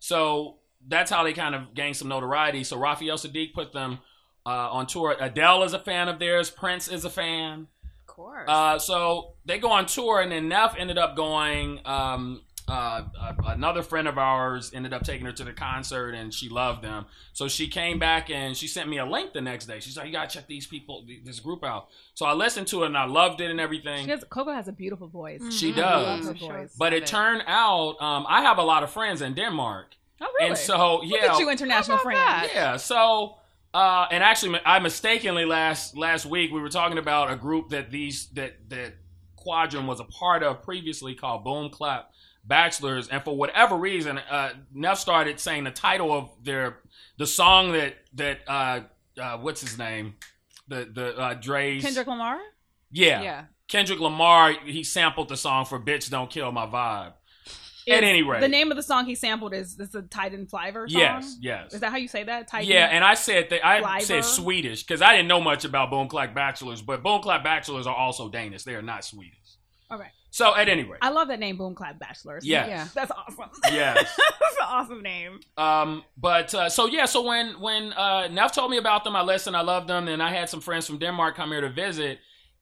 So that's how they kind of gained some notoriety. So Raphael Sadiq put them uh, on tour. Adele is a fan of theirs. Prince is a fan. Of course. Uh, so they go on tour, and then Neff ended up going. Um, uh, uh, another friend of ours ended up taking her to the concert, and she loved them. So she came back and she sent me a link the next day. She's like, "You gotta check these people, this group out." So I listened to it and I loved it and everything. She has, Coco has a beautiful voice. She I love does. her voice. But it turned out, um, I have a lot of friends in Denmark, Oh, really? and so Look yeah, at you, international friends. that? yeah. So, uh, and actually, I mistakenly last last week we were talking about a group that these that that Quadron was a part of previously called Boom Clap Bachelors, and for whatever reason, uh, Neff started saying the title of their the song that that uh, uh, what's his name, the the uh, Dre's Kendrick Lamar? yeah. Yeah. Kendrick Lamar, he sampled the song for "Bitch Don't Kill My Vibe." At Is- any rate, The name of the song he sampled is this a Titan Flyver song? yes, yes. Is that how you say that? Titan? Yeah, and I said that I Flyver? said Swedish because I didn't know much about Boom Clap Bachelors, but Boom Clap Bachelors are also Danish. They are not Swedish. Okay. So at any rate, I love that name, Boom Clap Bachelors. yes, Yeah. That's awesome. yes. That's an awesome name. Um, but uh, so yeah, so when when uh, Neff told me about them, I listened, I loved them, and I had some friends from Denmark come here to visit,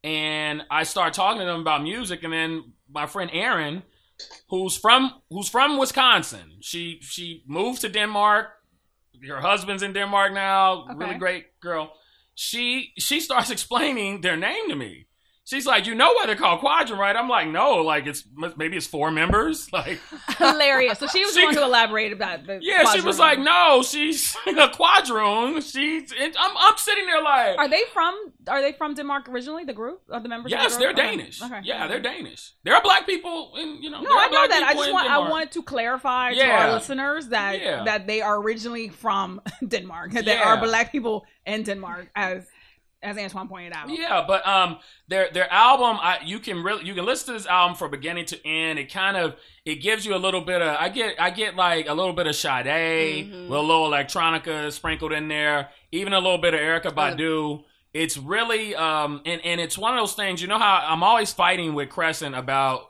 and I started talking to them about music, and then my friend Erin, who's from who's from Wisconsin, she she moved to Denmark. Her husband's in Denmark now. Okay. Really great girl. She she starts explaining their name to me. She's like, "You know why they're called Quadrant, right?" I'm like, "No, like it's maybe it's four members." Like, Hilarious. So she was She- the one who elaborated about the yeah, she was like, quadroon. "No, she's a quadroon." She's. And I'm I'm sitting there like, Are they from Are they from Denmark originally? The group? Are the members? yes, of the they're group? Okay. Danish. Okay. Yeah, they're Danish. There are black people, in you know. No, there are I know black that. I people just in want I Denmark. want to clarify to Yeah. our listeners that Yeah. that they are originally from Denmark. That there Yeah. are black people in Denmark, as as Antoine pointed out. Yeah, but um, their their album, I you can really you can listen to this album from beginning to end. It kind of it gives you a little bit of I get I get like a little bit of Sade, Mm-hmm. with a little electronica sprinkled in there, even a little bit of Erykah Badu. It's really um, and and it's one of those things. You know how I'm always fighting with Crescent about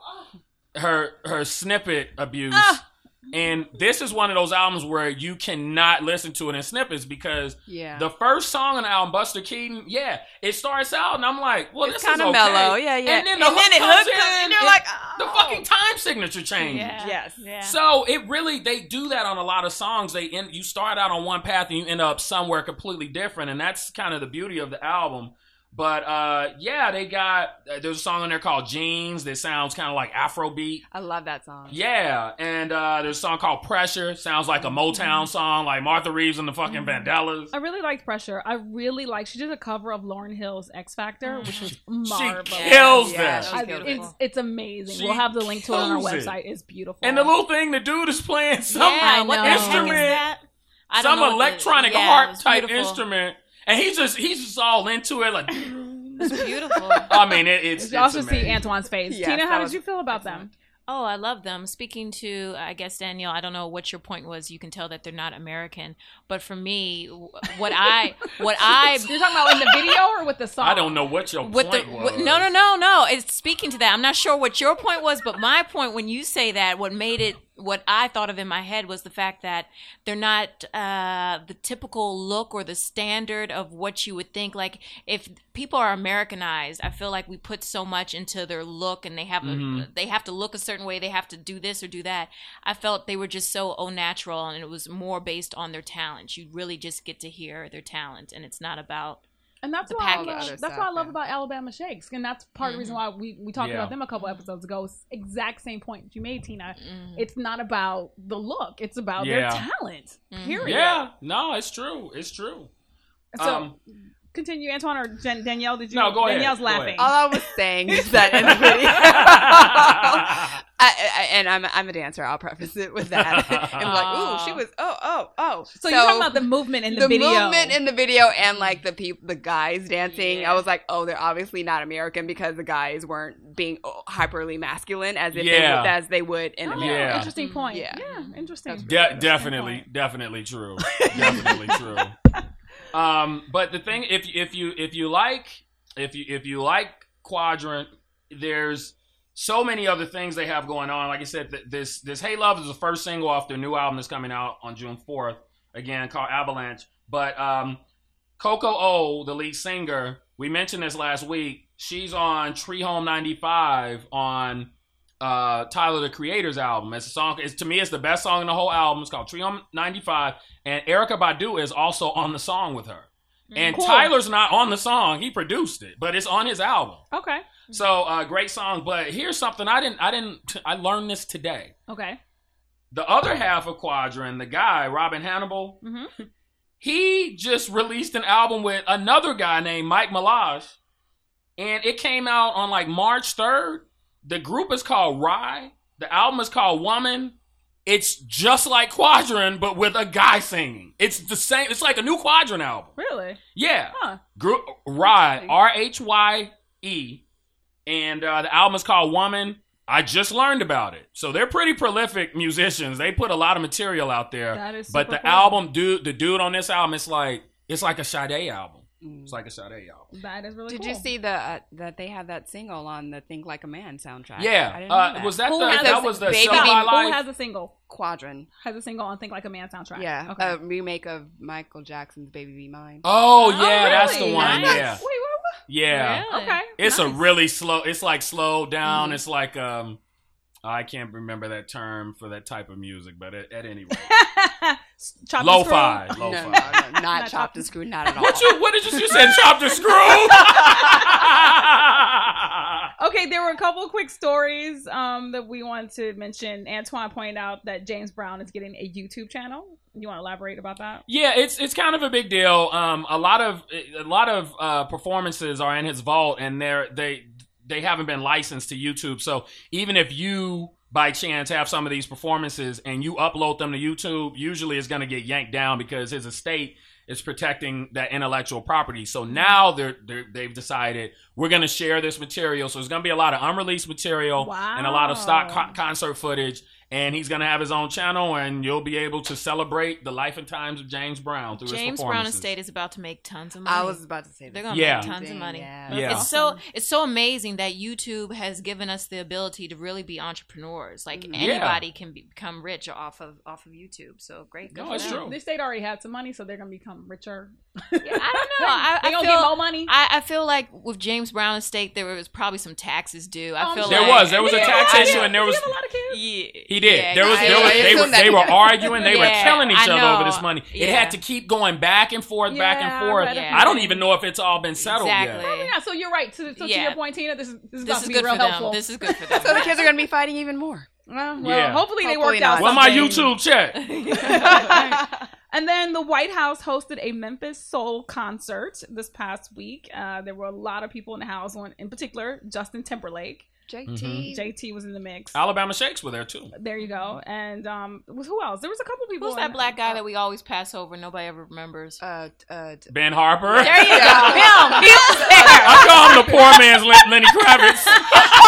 her her snippet abuse. Ah. And this is one of those albums where you cannot listen to it in snippets because Yeah. the first song on the album, Buster Keaton, yeah, it starts out and I'm like, well, It's this is kinda okay. mellow, yeah, yeah. And then the And hook then it comes hooks in, in, and you're it- like, the oh. fucking time signature changes. Yeah. Yes. Yeah. So it really they do that on a lot of songs. They end, you start out on one path and you end up somewhere completely different, and that's kind of the beauty of the album. But uh, yeah, they got uh, there's a song on there called Jeans that sounds kind of like Afrobeat. I love that song. Yeah, and uh, there's a song called Pressure. Sounds like a Motown song, like Martha Reeves and the fucking Vandellas. I really liked Pressure. I really like. She did a cover of Lauryn Hill's X Factor, which was She marvelous. kills Yeah, that. that I- was beautiful. it's it's amazing. She we'll have the link to it on our kills it. website. It's beautiful. And the little thing, the dude is playing some Yeah, what the heck is instrument, that? I don't some know what the- electronic yeah, harp it's type beautiful. instrument, and he's just he's just all into it. Like, It's beautiful. I mean, it, it's you also it's see amazing. Antoine's face. Yes, Tina, that how did was you feel about them? Oh, I love them. Speaking to, I guess, Danielle, I don't know what your point was. You can tell that they're not American. But for me, w- what I, what I, You're talking about in the video or with the song? I don't know what your with the, point was. with- no, no, no, no. It's speaking to that. I'm not sure what your point was, but my point when you say that, what made it, what I thought of in my head was the fact that they're not uh, the typical look or the standard of what you would think. Like if people are Americanized, I feel like we put so much into their look, and they have Mm-hmm. a, they have to look a certain way. They have to do this or do that. I felt they were just so au natural, and it was more based on their talent. You really just get to hear their talent, and it's not about. And that's the why I package. love, Other that's stuff, what I love yeah. about Alabama Shakes, and that's part of the reason why we, we talked Yeah. about them a couple episodes ago. It's exact same point you made, Tina. Mm-hmm. It's not about the look; it's about Yeah. their talent. Period. Yeah, no, it's true. It's true. So Um, continue, Antoine or Jan- Danielle. Did you? No, go ahead. Danielle's Go laughing. ahead. All I was saying is that in the video, I, I, and I'm I'm a dancer. I'll preface it with that. And I'm like, ooh, she was, oh, oh, oh. So, you're talking about the movement in the, the video. movement in the video and like the people, the guys dancing. I was like, oh, they're obviously not American because the guys weren't being hyperly masculine as if they Yeah. would, as they would in Oh, America. Yeah. Interesting point. Yeah. Yeah, interesting. De- definitely, definitely true. Definitely true. Um, but the thing, if if you if you like if you if you like Quadrant, there's so many other things they have going on. Like I said, th- this this Hey Love is the first single off their new album that's coming out on June fourth. Again, called Avalanche. But um, Coco O, the lead singer, we mentioned this last week. She's on Tree Home ninety-five on uh, Tyler the Creator's album. It's a song. It's, to me, it's the best song in the whole album. It's called Tree Home ninety-five, and Erykah Badu is also on the song with her. And Cool. Tyler's not on the song; he produced it, but it's on his album. Okay. So, uh, great song. But here's something I didn't. I didn't. I learned this today. Okay. The other half of Quadrant, the guy Robin Hannibal, Mm-hmm. he just released an album with another guy named Mike Malaj, and it came out on like March third. The group is called Rye. The album is called Woman. It's just like Quadrant, but with a guy singing. It's the same. It's like a new Quadrant album. Really? Yeah. Huh. Group Rye, R H Y E, and uh, the album is called Woman. I just learned about it. So they're pretty prolific musicians. They put a lot of material out there. That is but super the cool. album, dude, the dude on this album, it's like it's like a Sade album. It's like a Sade album. That is really Did cool. you see the uh, that they have that single on the Think Like a Man soundtrack? I Yeah, didn't know uh, that. was that Who the has that a- was the Baby Sell Be- My Who Life? has a single? Quadrant? Has a single on Think Like a Man soundtrack. Yeah, Okay. a remake of Michael Jackson's "Baby Be Mine." Oh Oh, yeah, that's the really? one. Nice. Yeah, Wait, what? yeah. Really? Okay. It's a nice. really slow. It's like slowed down. Mhm. It's like um, I can't remember that term for that type of music, but at, at any rate, Chopped and lo-fi, screwed. lo-fi. No, no, no, not, Not chopped chopped and screwed, not at all. What you? What did you? You said chopped and screwed. Okay, there were a couple quick stories um, that we want to mention. Antoine pointed out that James Brown is getting a YouTube channel. You want to elaborate about that? Yeah, it's it's kind of a big deal. Um, a lot of a lot of uh, performances are in his vault, and they're they they haven't been licensed to YouTube. So even if you by chance have some of these performances and you upload them to YouTube, usually it's going to get yanked down because his estate is protecting that intellectual property. So now they're, they're they've decided we're going to share this material. So there's going to be a lot of unreleased material Wow. and a lot of stock co- concert footage. And he's going to have his own channel, and you'll be able to celebrate the life and times of James Brown through his James Brown performances. Estate is about to make tons of money. I was about to say They're that. gonna Yeah. make tons of money. Yeah. Yeah. It's so it's so amazing that YouTube has given us the ability to really be entrepreneurs. Like Mm. anybody can be, become rich off of off of YouTube. So great. Good No, for it's them. true. This state already had some money, so they're gonna become richer. Yeah, I don't know. I, They I gonna feel get more money. I, I feel like with James Brown Estate, there was probably some taxes due. I Oh, feel I'm There like was. There was a Yeah, tax I issue, did. and there was. He have a lot of kids. Yeah. He did. Yeah, there was, I- there was, I they were, assume that they he were does. arguing. They were Yeah, killing each I other know. over this money. It Yeah. had to keep going back and forth, back Yeah, and forth. I read a I don't few even know if it's all been settled Exactly. yet. Oh, yeah, so you're right. So, so to Yeah. your point, Tina, this is this is This about is to be good real for them. helpful. This is good for them. So the kids are going to be fighting even more. well, well, Yeah. hopefully they Hopefully worked out. not. Well, my something. YouTube check. And then the White House hosted a Memphis Soul concert this past week. Uh, there were a lot of people in the house. One in particular, Justin Timberlake. J T. Mm-hmm. J T was in the mix. Alabama Shakes were there too. There you go. And um, who else? There was a couple people. Who's in- that black guy that we always pass over? Nobody ever remembers. Uh, uh, t- Ben Harper. There you go. Him. He was there. I call him the poor man's Len- Lenny Kravitz.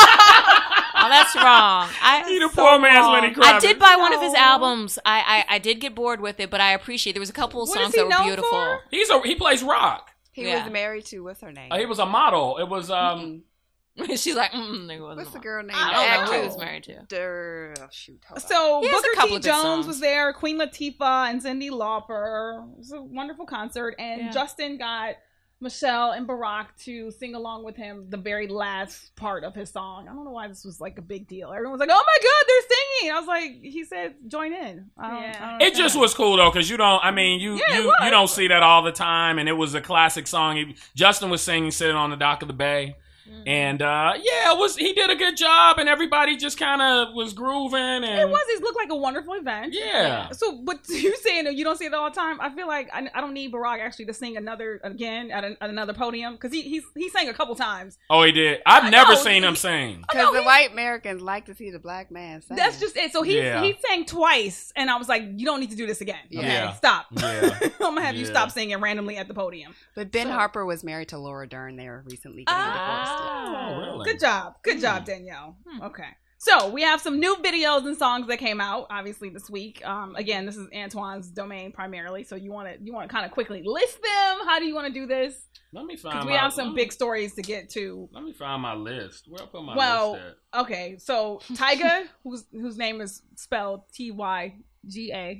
Oh, that's wrong. I, He the poor man's Lenny Kravitz. I did buy one of his No. albums. I, I I did get bored with it, but I appreciate. There was a couple of What songs is he that were known beautiful. for? He's a he plays rock. he Yeah. was married to, what's her name? Uh, he was a model. It was um. She's like, mm, it wasn't What's the one. girl name? I don't know who he Actress. was married to. Der- oh, shoot. Hold on. So He has a Booker couple T. of good Jones songs. was there, Queen Latifah and Cyndi Lauper. It was a wonderful concert, and Yeah. Justin got Michelle and Barack to sing along with him the very last part of his song. I don't know why this was like a big deal. Everyone was like, "Oh my god, they're singing!" I was like, "He said join in." I don't, Yeah. I don't It understand just that. was cool though, because you don't. I mean, you Yeah, it you was. you don't see that all the time, and it was a classic song. He, Justin was singing, sitting on the dock of the bay, Mm-hmm. and uh, yeah, it was. He did a good job, and everybody just kind of was grooving. And It was. It looked like a wonderful event. Yeah. So, but you saying that you don't see it all the time? I feel like I, I don't need Barack actually to sing another again at, an, at another podium because he he's, he sang a couple times. Oh, he did. I've I never know. seen him sing. Because no, the he- white Americans like to see the black man sing. That's just it. So he Yeah. he sang twice, and I was like, you don't need to do this again. Okay, Yeah. stop. Yeah. I'm gonna have you Yeah. stop singing randomly at the podium. But Ben So- Harper was married to Laura Dern. They were recently getting divorced. Ah. Oh, really? Good job. Good job, Danielle. Okay. So we have some new videos and songs that came out, obviously this week. Um, again, this is Antoine's domain primarily, so you want to you want to kind of quickly list them. How do you want to do this? Let me find. Because we my- have some let me- big stories to get to. Let me find my list. Where I put my Well, list at? okay, so Tyga, whose whose name is spelled T Y G A.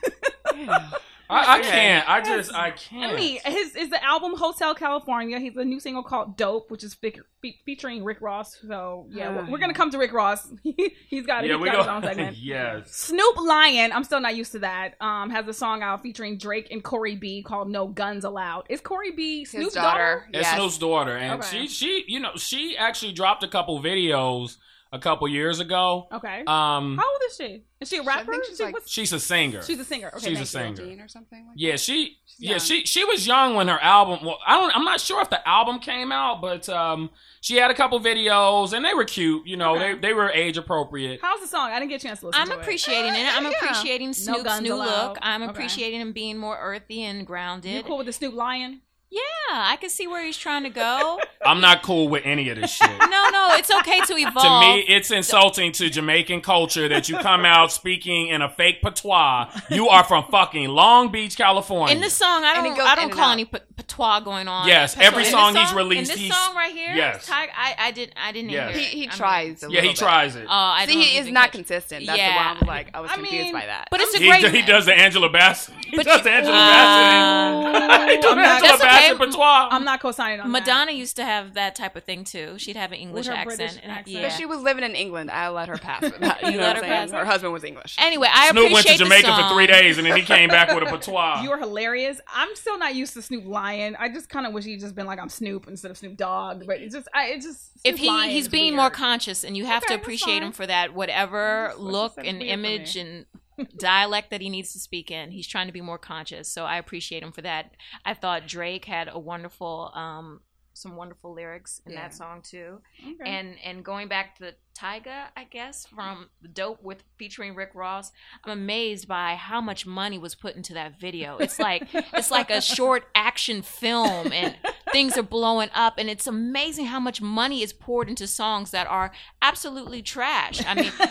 I, I can't. I just I can't. I mean, his is the album Hotel California. He's a new single called Dope, which is fe- fe- featuring Rick Ross. So yeah, we're, we're gonna come to Rick Ross. he's got, yeah, he's we got go. his own segment. Yes. Snoop Lion, I'm still not used to that. Um, has a song out featuring Drake and Corey B called "No Guns Allowed." Is Corey B Snoop's His daughter? daughter. It's Yes. Snoop's daughter, and Okay. she she you know she actually dropped a couple videos a couple years ago. Okay. Um, How old is she? Is she a rapper? think she's She- like- what's- she's a singer. she's a singer. Okay, she's a thank you. singer. Jean or something like Yeah, she yeah young. she she was young when her album. Well, I don't. I'm not sure if the album came out, but um, she had a couple videos and they were cute. You know, Okay. they they were age appropriate. How's the song? I didn't get a chance to listen I'm to it. appreciating it. I'm Yeah. appreciating Snoop's guns new allowed. look. I'm Okay. appreciating him being more earthy and You grounded. cool with the Snoop Lion? Yeah, I can see where he's trying to go. I'm not cool with any of this shit. No, no, it's okay to evolve. To me, it's insulting to Jamaican culture that you come out speaking in a fake patois. You are from fucking Long Beach, California. in this song, I And it don't, goes I in don't and call out. any p- patois going on. Yes, Patois. every In song this he's released, In this he's- song right here, yes. Ty- I, I didn't, I didn't Yes. hear He, it. he I'm tries a yeah, he little bit. tries it. Oh, I See, don't he is even not catch- consistent. That's Yeah. the one I was like, I was I confused mean, by that. But it's a He, great. he does the Angela Bassett. He But does you- the Angela Uh, Bassett. He does I'm the not- Angela that's Bassett okay. patois. I'm not co-signing on that. Madonna used to have that type of thing too. She'd have an English her accent. British and- accent. Yeah. But she was living in England. I let her pass with that. You, You know let what her I'm saying? pass? Her husband was English. Anyway, I Snoop appreciate went to the Jamaica song. for three days and then he came back with a patois. You are hilarious. I'm still not used to Snoop Lion. I just kind of wish he'd just been like I'm Snoop instead of Snoop Dogg. But it's just, I, it just. If Snoop he Lion he's is being weird. more conscious, and you have Okay, to that's appreciate fine. him for that, whatever That's just- look that's and weird for me. image and dialect that he needs to speak in, he's trying to be more conscious. So I appreciate him for that. I thought Drake had a wonderful, um, some wonderful lyrics in Yeah. that song too. Okay. And and going back to Tyga, I guess from Dope with featuring Rick Ross, I'm amazed by how much money was put into that video. It's like it's like a short action film, and things are blowing up, and it's amazing how much money is poured into songs that are absolutely trash. I mean.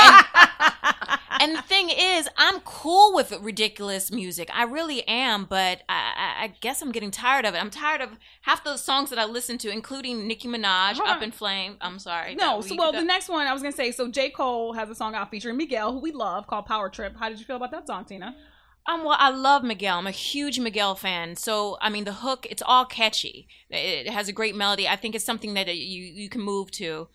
And, and the thing is, I'm cool with ridiculous music. I really am, but I, I, I guess I'm getting tired of it. I'm tired of half the songs that I listen to, including Nicki Minaj, Hold Up on. in Flame. I'm sorry. No, That- so we- well, that- the next one I was gonna say. So J. Cole has a song out featuring Miguel, who we love, called "Power Trip." How did you feel about that song, Tina? Um, well, I love Miguel. I'm a huge Miguel fan. So, I mean, the hook, it's all catchy. It has a great melody. I think it's something that you, you can move to.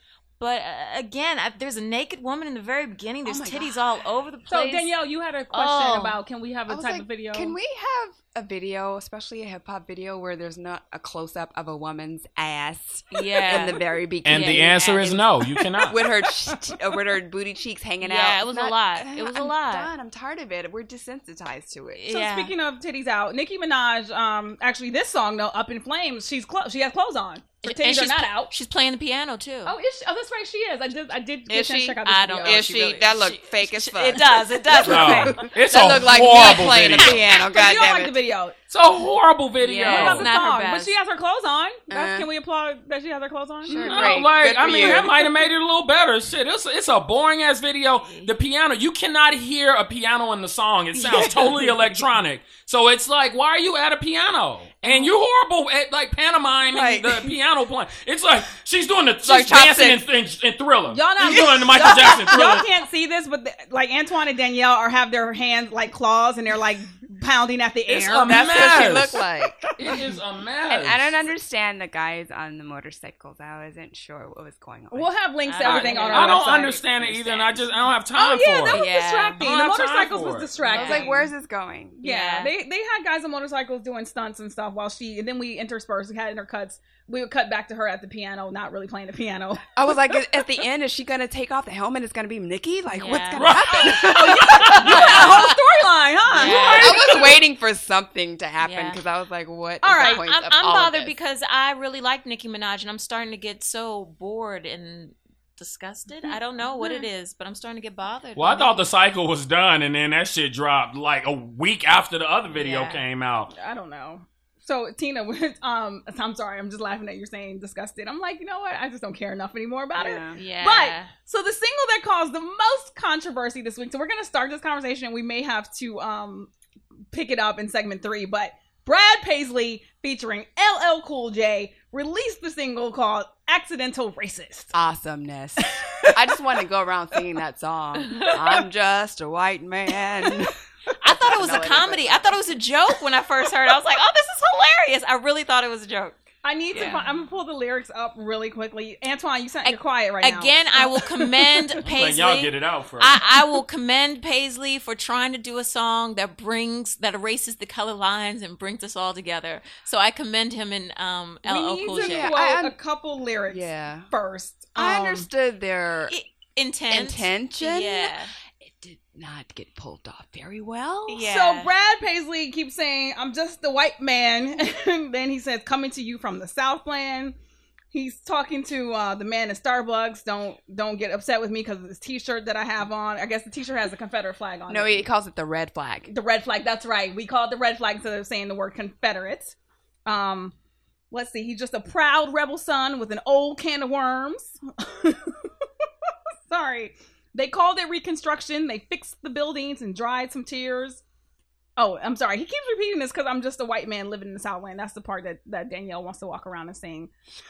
But uh, again, I, there's a naked woman in the very beginning. There's my titties God. all over the So place. Danielle, you had a question Oh. about can we have I a was type like, of video? Can we have a video, especially a hip hop video, where there's not a close up of a woman's ass Yeah. in the very beginning? And the answer is and no, you cannot. with her ch- uh, with her booty cheeks hanging out. Yeah, it It's was a not- lot. It was a I'm lot. Done. I'm tired of it. We're desensitized to it. So Yeah. speaking of titties out, Nicki Minaj, um, actually this song though, "Up in Flames," she's clo- she has clothes on. Her And titties are she's not pl- out. She's playing the piano too. Oh, is she? Oh, that's right, she is. I did. I did get Is a chance to she? check out this I video. don't- Is she? really- that looked she- fake as fuck. It does. It does. look No, fake. it's That a looked like me horrible playing video. the piano. So God you don't damn like it. the video? It's a horrible video. Yeah. What about It's the not her song? But best. she has her clothes on. That's, Uh. can we applaud that she has her clothes on? Sure. No, Great. like Good I for mean, you. that might have made it a little better. Shit, it's it's a boring ass video. The piano, you cannot hear a piano in the song. It sounds totally electronic. So it's like, why are you at a piano? And you're horrible at like pantomiming Right. the piano playing. It's like she's doing the she's like dancing in, chopsticks. in, in Thriller. Y'all not she's doing the Michael Jackson Thriller. Y'all can't see this, but the, like Antoine and Danielle are have their hands like claws and they're like pounding at the It's air. a That's what she mess. looked like. It is a mess. And I don't understand the guys on the motorcycles. I wasn't sure what was going on. We'll have links to I- everything on our I don't website. understand it either, and I just I don't have Oh time yeah, for that it. was Yeah. distracting. I The don't have time motorcycles for was it. distracting. I was like, where's this going? Yeah, Yeah. they they had guys on motorcycles doing stunts and stuff while she, and then we interspersed. We had intercuts. We would cut back to her at the piano, not really playing the piano. I was like, at the end, is she going to take off the helmet? It's going to be Nikki? Like, what's Yeah. going to happen? You had a whole storyline, huh? Yeah. I was waiting for something to happen Yeah. because I was like, what All is right, the point I'm, of I'm all of bothered this? because I really like Nicki Minaj, and I'm starting to get so bored and disgusted. I don't know what it is, but I'm starting to get bothered. Well, I thought the cycle was done, and then that shit dropped like a week after the other video Yeah. came out. I don't know. So Tina, um, I'm sorry, I'm just laughing at you saying disgusted. I'm like, you know what? I just don't care enough anymore about it. Yeah. Yeah. But so the single that caused the most controversy this week. So we're gonna start this conversation. And we may have to um pick it up in segment three. But Brad Paisley featuring L L Cool J released the single called "Accidental Racist." Awesomeness. I just want to go around singing that song. I'm just a white man. I thought it was No, a it comedy. isn't. I thought it was a joke when I first heard it. I was like, oh, this is hilarious. I really thought it was a joke. I need to. Yeah. Find, I'm gonna pull the lyrics up really quickly. Antoine, you sound Ag- you're quiet right now. Again, I will commend Like Paisley. y'all get it out first. I, I will commend Paisley for trying to do a song that brings that erases the color lines and brings us all together. So I commend him in um, we L L need Cool to J. Yeah, quote I- I'm- a couple lyrics Yeah. first. I Um, understood their I- Intent. intention. Yeah. It did not get pulled off very well. Yeah. So Brad Paisley keeps saying, "I'm just a white man," and then he says, "Coming to you from the Southland." He's talking to uh, the man in Starbucks. Don't don't get upset with me because of this T-shirt that I have on. I guess the T-shirt has a Confederate flag on No, it. he calls it the red flag. The red flag. That's right. We call it the red flag instead of saying the word Confederate. Um, let's see. He's just a proud rebel son with an old can of worms. Sorry. They called it Reconstruction. They fixed the buildings and dried some tears. Oh, I'm sorry. He keeps repeating this because I'm just a white man living in the Southland. That's the part that, that Danielle wants to walk around and sing.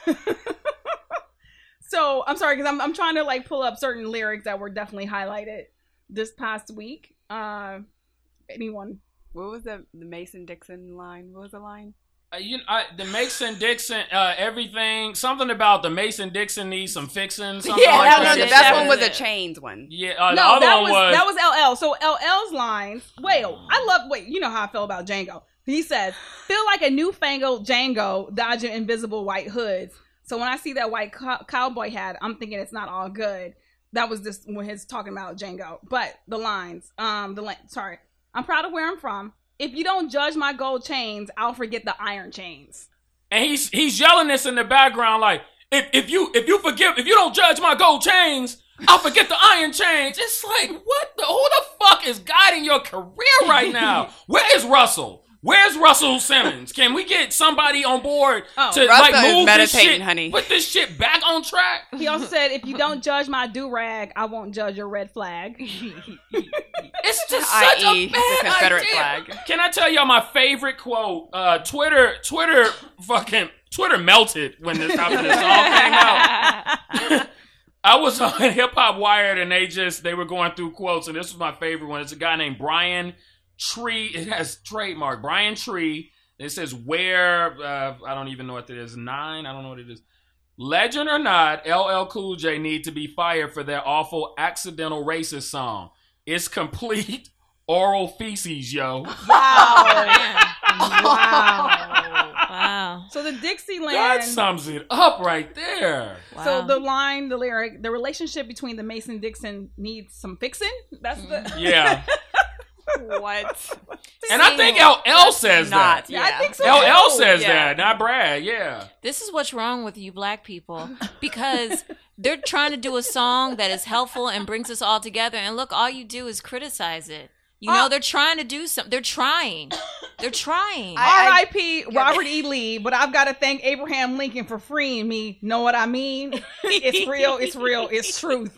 So I'm sorry because I'm I'm trying to like pull up certain lyrics that were definitely highlighted this past week. Uh, anyone? What was the the Mason Dixon line? What was the line? Uh, you I, the Mason Dixon, uh, everything, something about the Mason Dixon needs some fixing. Something Yeah, like that, that. no, it. that That one was was a it. chains one. Yeah, uh, the No, other that one was, was, that was L L. So L L's lines. Wait, I love. Wait, you know how I feel about Django. He says, "Feel like a newfangled Django dodging invisible white hoods." So when I see that white cow- cowboy hat, I'm thinking it's not all good. That was just when he's talking about Django. But the lines, um, the la- sorry, I'm proud of where I'm from. If you don't judge my gold chains, I'll forget the iron chains. and he's he's yelling this in the background like, if if you if you forgive if you don't judge my gold chains, I'll forget the iron chains. It's like, what the who the fuck is guiding your career right now? Where is Russell? Where's Russell Simmons? Can we get somebody on board Oh, to Russell like is move this meditating, shit, honey. put this shit back on track? He also said, "If you don't judge my do rag, I won't judge your red flag." It's just I such E a the bad Confederate idea. flag. Can I tell y'all my favorite quote? Uh, Twitter, Twitter, fucking Twitter melted when this after this song came out. I was on Hip Hop Wired and they just they were going through quotes and this was my favorite one. It's a guy named Brian Tree. It has trademark Brian Tree. It says where uh, I don't even know what it is. Nine. I don't know what it is. Legend or not, L L Cool J need to be fired for that awful accidental racist song. It's complete oral feces, yo. Wow. Wow. Wow. So the Dixieland. That sums it up right there. Wow. So the line, the lyric, the relationship between the Mason Dixon needs some fixing. That's the. Yeah. What? And I think L L says Not. that. Yeah, I think so. L L too. says Yeah. that, not Brad. Yeah. This is what's wrong with you black people, because they're trying to do a song that is helpful and brings us all together, and look, all you do is criticize it. You know, Uh, they're trying to do something. They're trying. They're trying. I- R I P Robert E. Lee, but I've got to thank Abraham Lincoln for freeing me. Know what I mean? It's real. It's real. It's truth.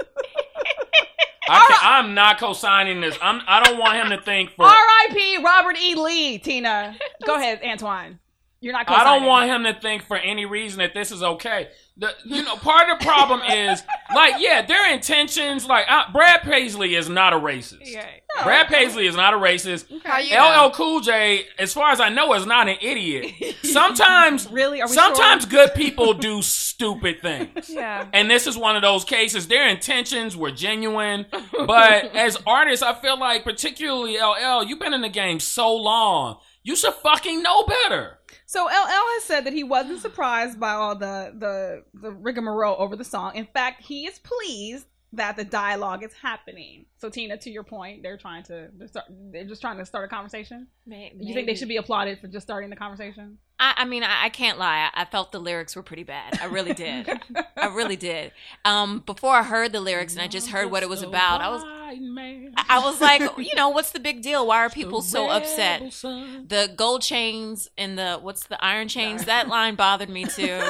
I can, I'm not co-signing this. I'm. I don't want him to think for. R I P Robert E. Lee. Tina, go ahead, Antoine. You're not. I co-signing. don't want him to think for any reason that this is okay. The, you know, part of the problem is, like, yeah, their intentions, like, uh, Brad Paisley is not a racist. Yeah. Brad Paisley is not a racist. How you L L know? Cool J, as far as I know, is not an idiot. Sometimes, Really? Are we sometimes sure? good people do stupid things. Yeah. And this is one of those cases. Their intentions were genuine, but as artists, I feel like, particularly L L, you've been in the game so long, you should fucking know better. So L L has said that he wasn't surprised by all the the the rigmarole over the song. In fact, he is pleased that the dialogue is happening. So Tina, to your point, they're trying to they're, start, they're just trying to start a conversation. May- You think they should be applauded for just starting the conversation? I, I mean, I, I can't lie. I, I felt the lyrics were pretty bad. I really did. I really did. Um, before I heard the lyrics and I just heard what it was about, I was, I, I was like, you know, what's the big deal? Why are people so upset? The gold chains and the what's the iron chains? That line bothered me too.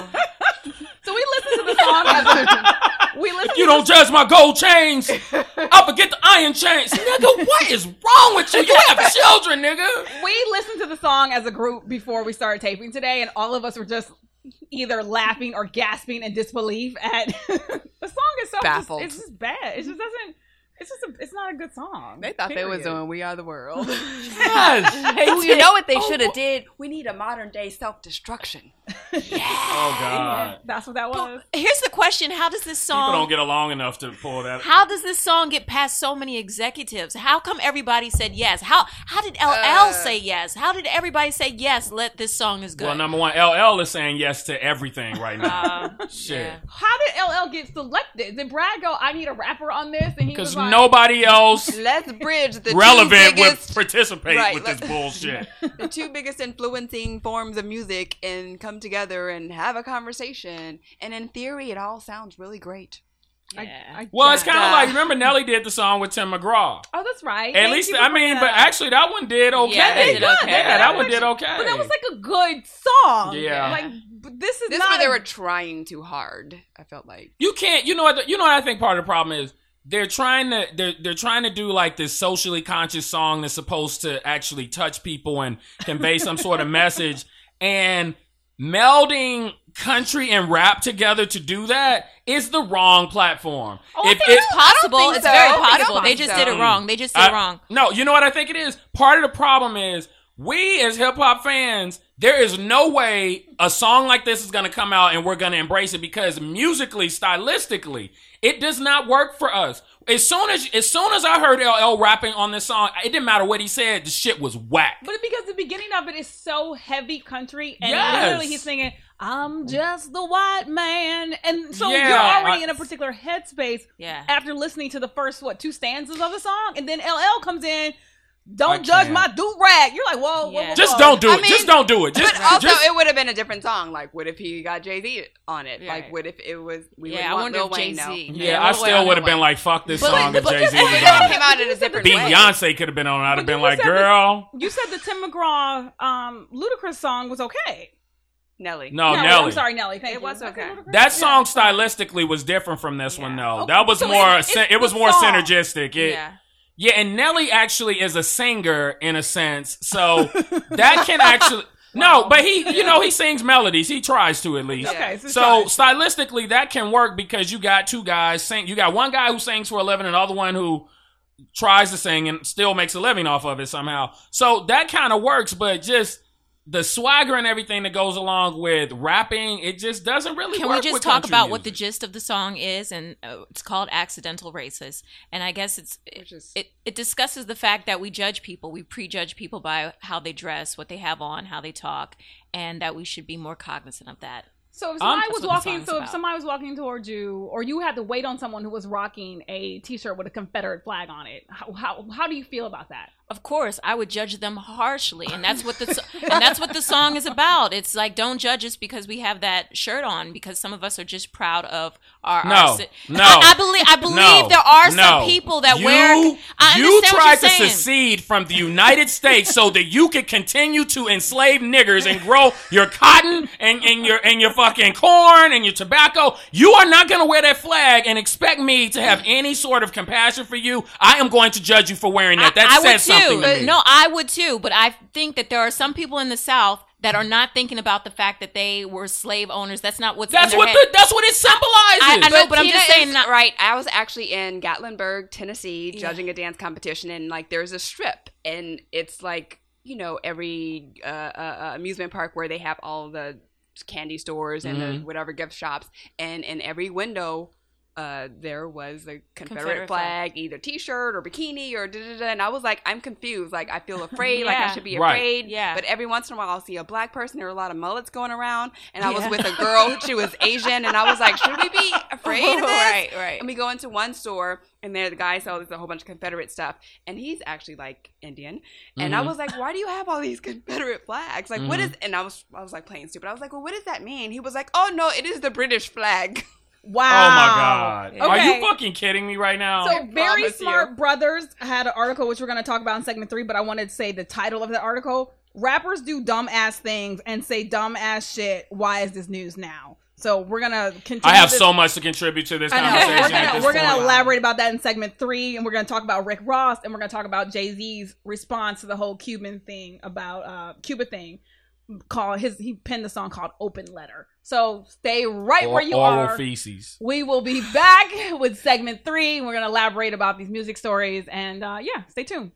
So we listened to the song as a, we listened You to don't judge my gold chains. I forget the iron chains. Nigga, what is wrong with you? You have children, nigga. we listened to the song as a group before we started taping today, and all of us were just either laughing or gasping in disbelief at the song itself. Baffled. Just, it's just bad. It just doesn't. It's just. A, it's not a good song. They thought they was period. doing "We Are the World." Yes. You know what they should have did? We need a modern day self destruction. Oh, God. That's what that was. Here's the question: how does this People don't song? get along enough to pull that. How does this song get past so many executives? How come everybody said yes? How how did L L Uh, say yes? How did everybody say yes? Let this song is good. Well, number one, L L is saying yes to everything right now. Uh, Shit. yeah. How did L L get selected? Did Brad go, I need a rapper on this? And he Because was like, nobody else Let's bridge the relevant two would biggest, participate Right, with let- this bullshit. the two biggest influencing forms of music and come together and have a conversation. And in theory, it all sounds really great. I, Yeah. I, Well, it's kind of Yeah. like, remember Nelly did the song with Tim McGraw. Oh, that's right. At Thank least, you for I bringing mean, that but up. actually that one did okay. Yeah, that did okay. Yeah, that one did okay. But that was like a good song. Yeah. Like, but this is This not. where they a- were trying too hard, I felt like. You can't. You know what? The, you know what I think part of the problem is. They're trying to. They're they're trying to do like this socially conscious song that's supposed to actually touch people and convey some sort of message. And melding country and rap together to do that is the wrong platform. Oh, I If think it- It's possible. think It's so. very I don't possible. think They just so. did it wrong. They just did I- it wrong. No, you know what I think it is? Part of the problem is we as hip hop fans, there is no way a song like this is going to come out and we're going to embrace it because musically, stylistically, it does not work for us. As soon as as soon as I heard L L rapping on this song, it didn't matter what he said, the shit was whack. But because the beginning of it is so heavy country, and Yes. literally he's singing, "I'm just the white man," and so Yeah, you're already I- in a particular headspace Yeah. after listening to the first what two stanzas of the song, and then L L comes in, I "Don't judge can't. my do rag." You're like, "Whoa, whoa, Yeah. whoa, Just whoa. don't do I it. mean, just don't do it. Just, But also, just it would have been a different song. Like, what if he got Jay Z on it? Right. Like, what if it was? We Yeah, I would want wonder Lil if Wayne Jay-Z. now. yeah, Yeah, I Lil still Wayne, would have Lil been Wayne. like, fuck this But- song if but Jay Z just- was It on all it. came out in a different way. Beyonce could have been on it. I'd have But been you like, said that- girl. You said the Tim McGraw, um, Ludacris song was okay. Nelly. No, Nelly, Nelly. I'm sorry, Nelly. Thank It you. was I said okay. Ludacris? That Yeah. song stylistically was different from this one, though. Okay, That was so more. it's- syn- it's it was the more song. synergistic. It, Yeah. Yeah, and Nelly actually is a singer in a sense, so that can actually no, but he, you know, he sings melodies. He tries to at least. Okay, so, So sorry. stylistically, that can work because you got two guys sing. You got one guy who sings for a living, and another one who tries to sing and still makes a living off of it somehow. So that kind of works, but just the swagger and everything that goes along with rapping, it just doesn't really Can work we just with talk country about what the music. gist of the song is? And uh, it's called Accidental Racist. And I guess it's it, Which is- it, it discusses the fact that we judge people. We prejudge people by how they dress, what they have on, how they talk, and that we should be more cognizant of that. So if Um, somebody that's was what the walking, song's so if about. somebody was walking towards you, or you had to wait on someone who was rocking a T-shirt with a Confederate flag on it, how how, how do you feel about that? Of course, I would judge them harshly, and that's what the so- and that's what the song is about. It's like, don't judge us because we have that shirt on, because some of us are just proud of our. No, our, si- no, I, I believe. I believe No, there are no. some people that you, wear. I you understand tried what to you're saying. secede from the United States so that you could continue to enslave niggers and grow your cotton and, and your and your fucking corn and your tobacco. You are not going to wear that flag and expect me to have any sort of compassion for you. I am going to judge you for wearing that. That I, I says would too. something to me. No, I would too. But I think that there are some people in the South that are not thinking about the fact that they were slave owners. That's not what's That's in their what head. the, that's what it symbolizes. I- I know, but I'm Tina just saying is not- right. I was actually in Gatlinburg, Tennessee, judging a dance competition, and like there's a strip, and it's like, you know, every uh, uh, amusement park where they have all the candy stores and Mm-hmm. the whatever gift shops, and in every window uh there was a Confederate, Confederate flag, flag. either t-shirt or bikini or da da da, and I was like, I'm confused, like I feel afraid, like I Yeah. should be Right. afraid, Yeah. but every once in a while I'll see a black person. There were a lot of mullets going around, and I was Yeah. with a girl, she was Asian, and I was like, should we be afraid of this? Right, right. And we go into one store, and there the guy sells a whole bunch of Confederate stuff, and he's actually like Indian. And Mm-hmm. I was like, why do you have all these Confederate flags? Like, what is? And I was, I was like playing stupid. I was like, well, what does that mean? He was like, oh no, it is the British flag. Wow. Oh my God. Are Okay. you fucking kidding me right now? So Very promise Smart you. Brothers had an article which we're going to talk about in segment three, but I wanted to say the title of the article: rappers do dumb ass things and say dumb ass shit. Why is this news now? So we're gonna continue. I have this. so much to contribute to this I know. conversation. We're at gonna this we're gonna point. elaborate about that in segment three, and we're gonna talk about Rick Ross, and we're gonna talk about Jay-Z's response to the whole Cuban thing about uh Cuba thing. Called his he penned the song called "Open Letter." So stay right Or- where you oral are. feces. We will be back with segment three. We're gonna elaborate about these music stories, and uh, yeah, stay tuned.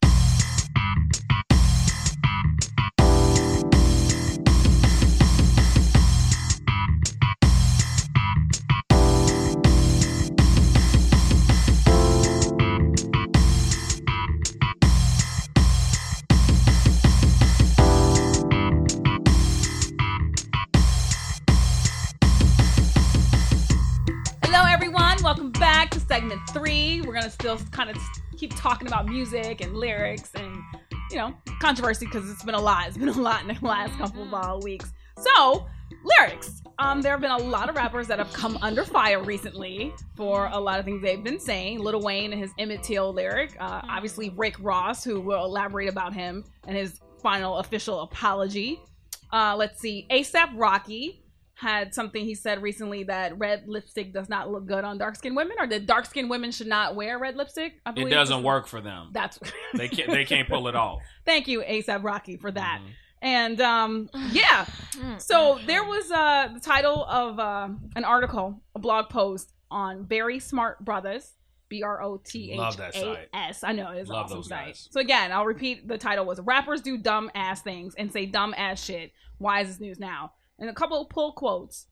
Hello, everyone. Welcome back to segment three. We're gonna still kind of keep talking about music and lyrics and, you know, controversy, because it's been a lot. It's been a lot in the last couple of uh, weeks. So, lyrics. Um, there have been a lot of rappers that have come under fire recently for a lot of things they've been saying. Lil Wayne and his Emmett Till lyric. Uh, obviously, Rick Ross, who will elaborate about him and his final official apology. Uh, let's see. ASAP Rocky had something he said recently, that red lipstick does not look good on dark-skinned women, or that dark-skinned women should not wear red lipstick. I It believe doesn't work for them. That's They can't. They can't pull it off. Thank you, ASAP Rocky, for that. Mhm. And um, yeah, so there was uh, the title of uh, an article, a blog post on Very Smart Brothers, B R O T H Love that A site. S. I know, it's an Love awesome those site. guys. So again, I'll repeat the title was "Rappers Do Dumb Ass Things and Say Dumb Ass Shit. Why is this news now?" And a couple of pull quotes.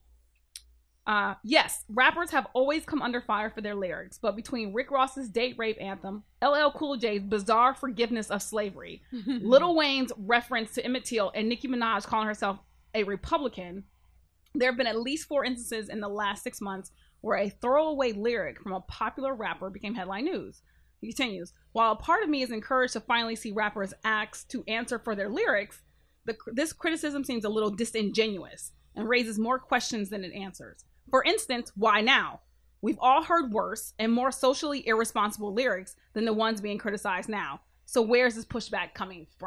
Uh, yes, rappers have always come under fire for their lyrics, but between Rick Ross's date rape anthem, L L Cool J's bizarre forgiveness of slavery, Lil Wayne's reference to Emmett Till, and Nicki Minaj calling herself a Republican, there have been at least four instances in the last six months where a throwaway lyric from a popular rapper became headline news. He continues, while a part of me is encouraged to finally see rappers asked to answer for their lyrics, the, this criticism seems a little disingenuous and raises more questions than it answers. For instance, why now? We've all heard worse and more socially irresponsible lyrics than the ones being criticized now. So where's this pushback coming from?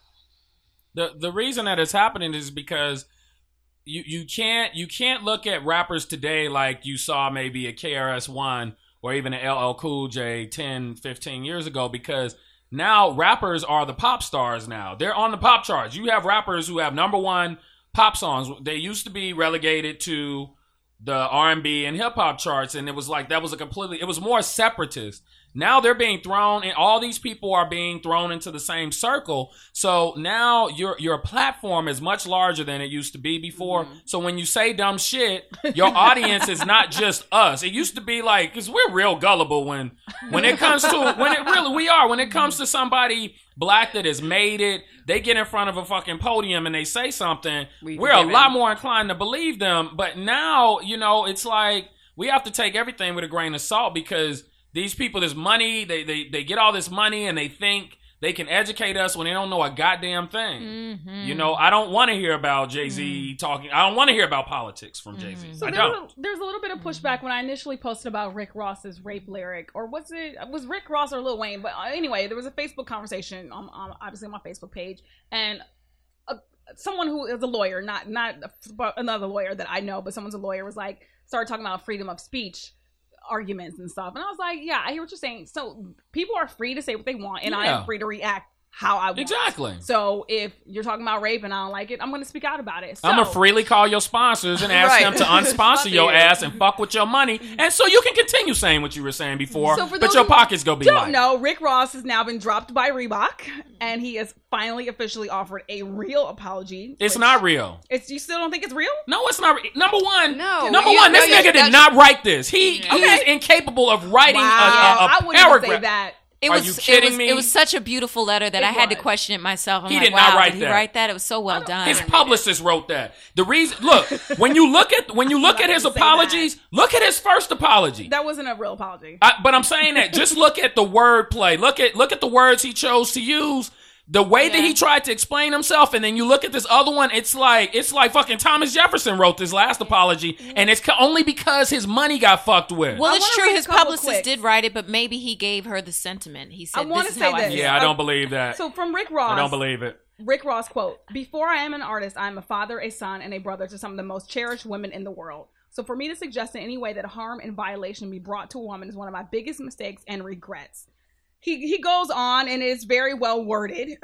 The the reason that it's happening is because you you can't you can't look at rappers today like you saw maybe a K R S One or even an L L Cool J ten, fifteen years ago, because now rappers are the pop stars now. They're on the pop charts. You have rappers who have number one pop songs. They used to be relegated to the R and B and hip hop charts, and it was like that was a completely. It was more separatist. Now they're being thrown, and all these people are being thrown into the same circle. So now your your platform is much larger than it used to be before. Mm-hmm. So when you say dumb shit, your audience is not just us. It used to be like, because we're real gullible when when it comes to when it really we are when it comes to somebody black that has made it. They get in front of a fucking podium and they say something. We we're a lot more inclined to believe them. But now, you know, it's like we have to take everything with a grain of salt because these people, this money, they, they, they get all this money and they think they can educate us when they don't know a goddamn thing. Mm-hmm. You know, I don't want to hear about Jay-Z mm-hmm. talking. I don't want to hear about politics from mm-hmm. Jay-Z. So I there's don't. A, there's a little bit of pushback when I initially posted about Rick Ross's rape lyric. Or was it was Rick Ross or Lil Wayne? But anyway, there was a Facebook conversation, on, on obviously on my Facebook page. And a, someone who is a lawyer, not, not another lawyer that I know, but someone's a lawyer, was like, started talking about freedom of speech arguments and stuff, and I was like, yeah, I hear what you're saying. So people are free to say what they want, and yeah. I am free to react how I want. Exactly. So if you're talking about rape and I don't like it, I'm going to speak out about it. So, I'm going to freely call your sponsors and ask right. them to unsponsor your you. ass and fuck with your money, and so you can continue saying what you were saying before, so but your pockets go be don't light. know, Rick Ross has now been dropped by Reebok, and he has finally officially offered a real apology. It's not real. It's you still don't think it's real? No, it's not. Re- number one, no. Number you, one, no, this nigga did not write this. He, yeah. he okay. is incapable of writing wow. a, a, a I wouldn't paragraph. say that. It Are was, you kidding it was, me? It was such a beautiful letter that it I had was. to question it myself. I'm he like, did wow, not write did that. he write that? It was so well done. His publicist wrote that. The reason, look, when you look at when you look at his apologies, look at his first apology. That wasn't a real apology. I, but I'm saying that just look at the wordplay. Look at look at the words he chose to use. The way yeah. that he tried to explain himself, and then you look at this other one, it's like it's like fucking Thomas Jefferson wrote this last apology, and it's only because his money got fucked with. Well, it's true. His publicist did write it, but maybe he gave her the sentiment. He said, I "This is say how I feel." Yeah, I don't believe that. So from Rick Ross, I don't believe it. Rick Ross quote: "Before I am an artist, I am a father, a son, and a brother to some of the most cherished women in the world. So for me to suggest in any way that harm and violation be brought to a woman is one of my biggest mistakes and regrets." He he goes on, and it's very well worded.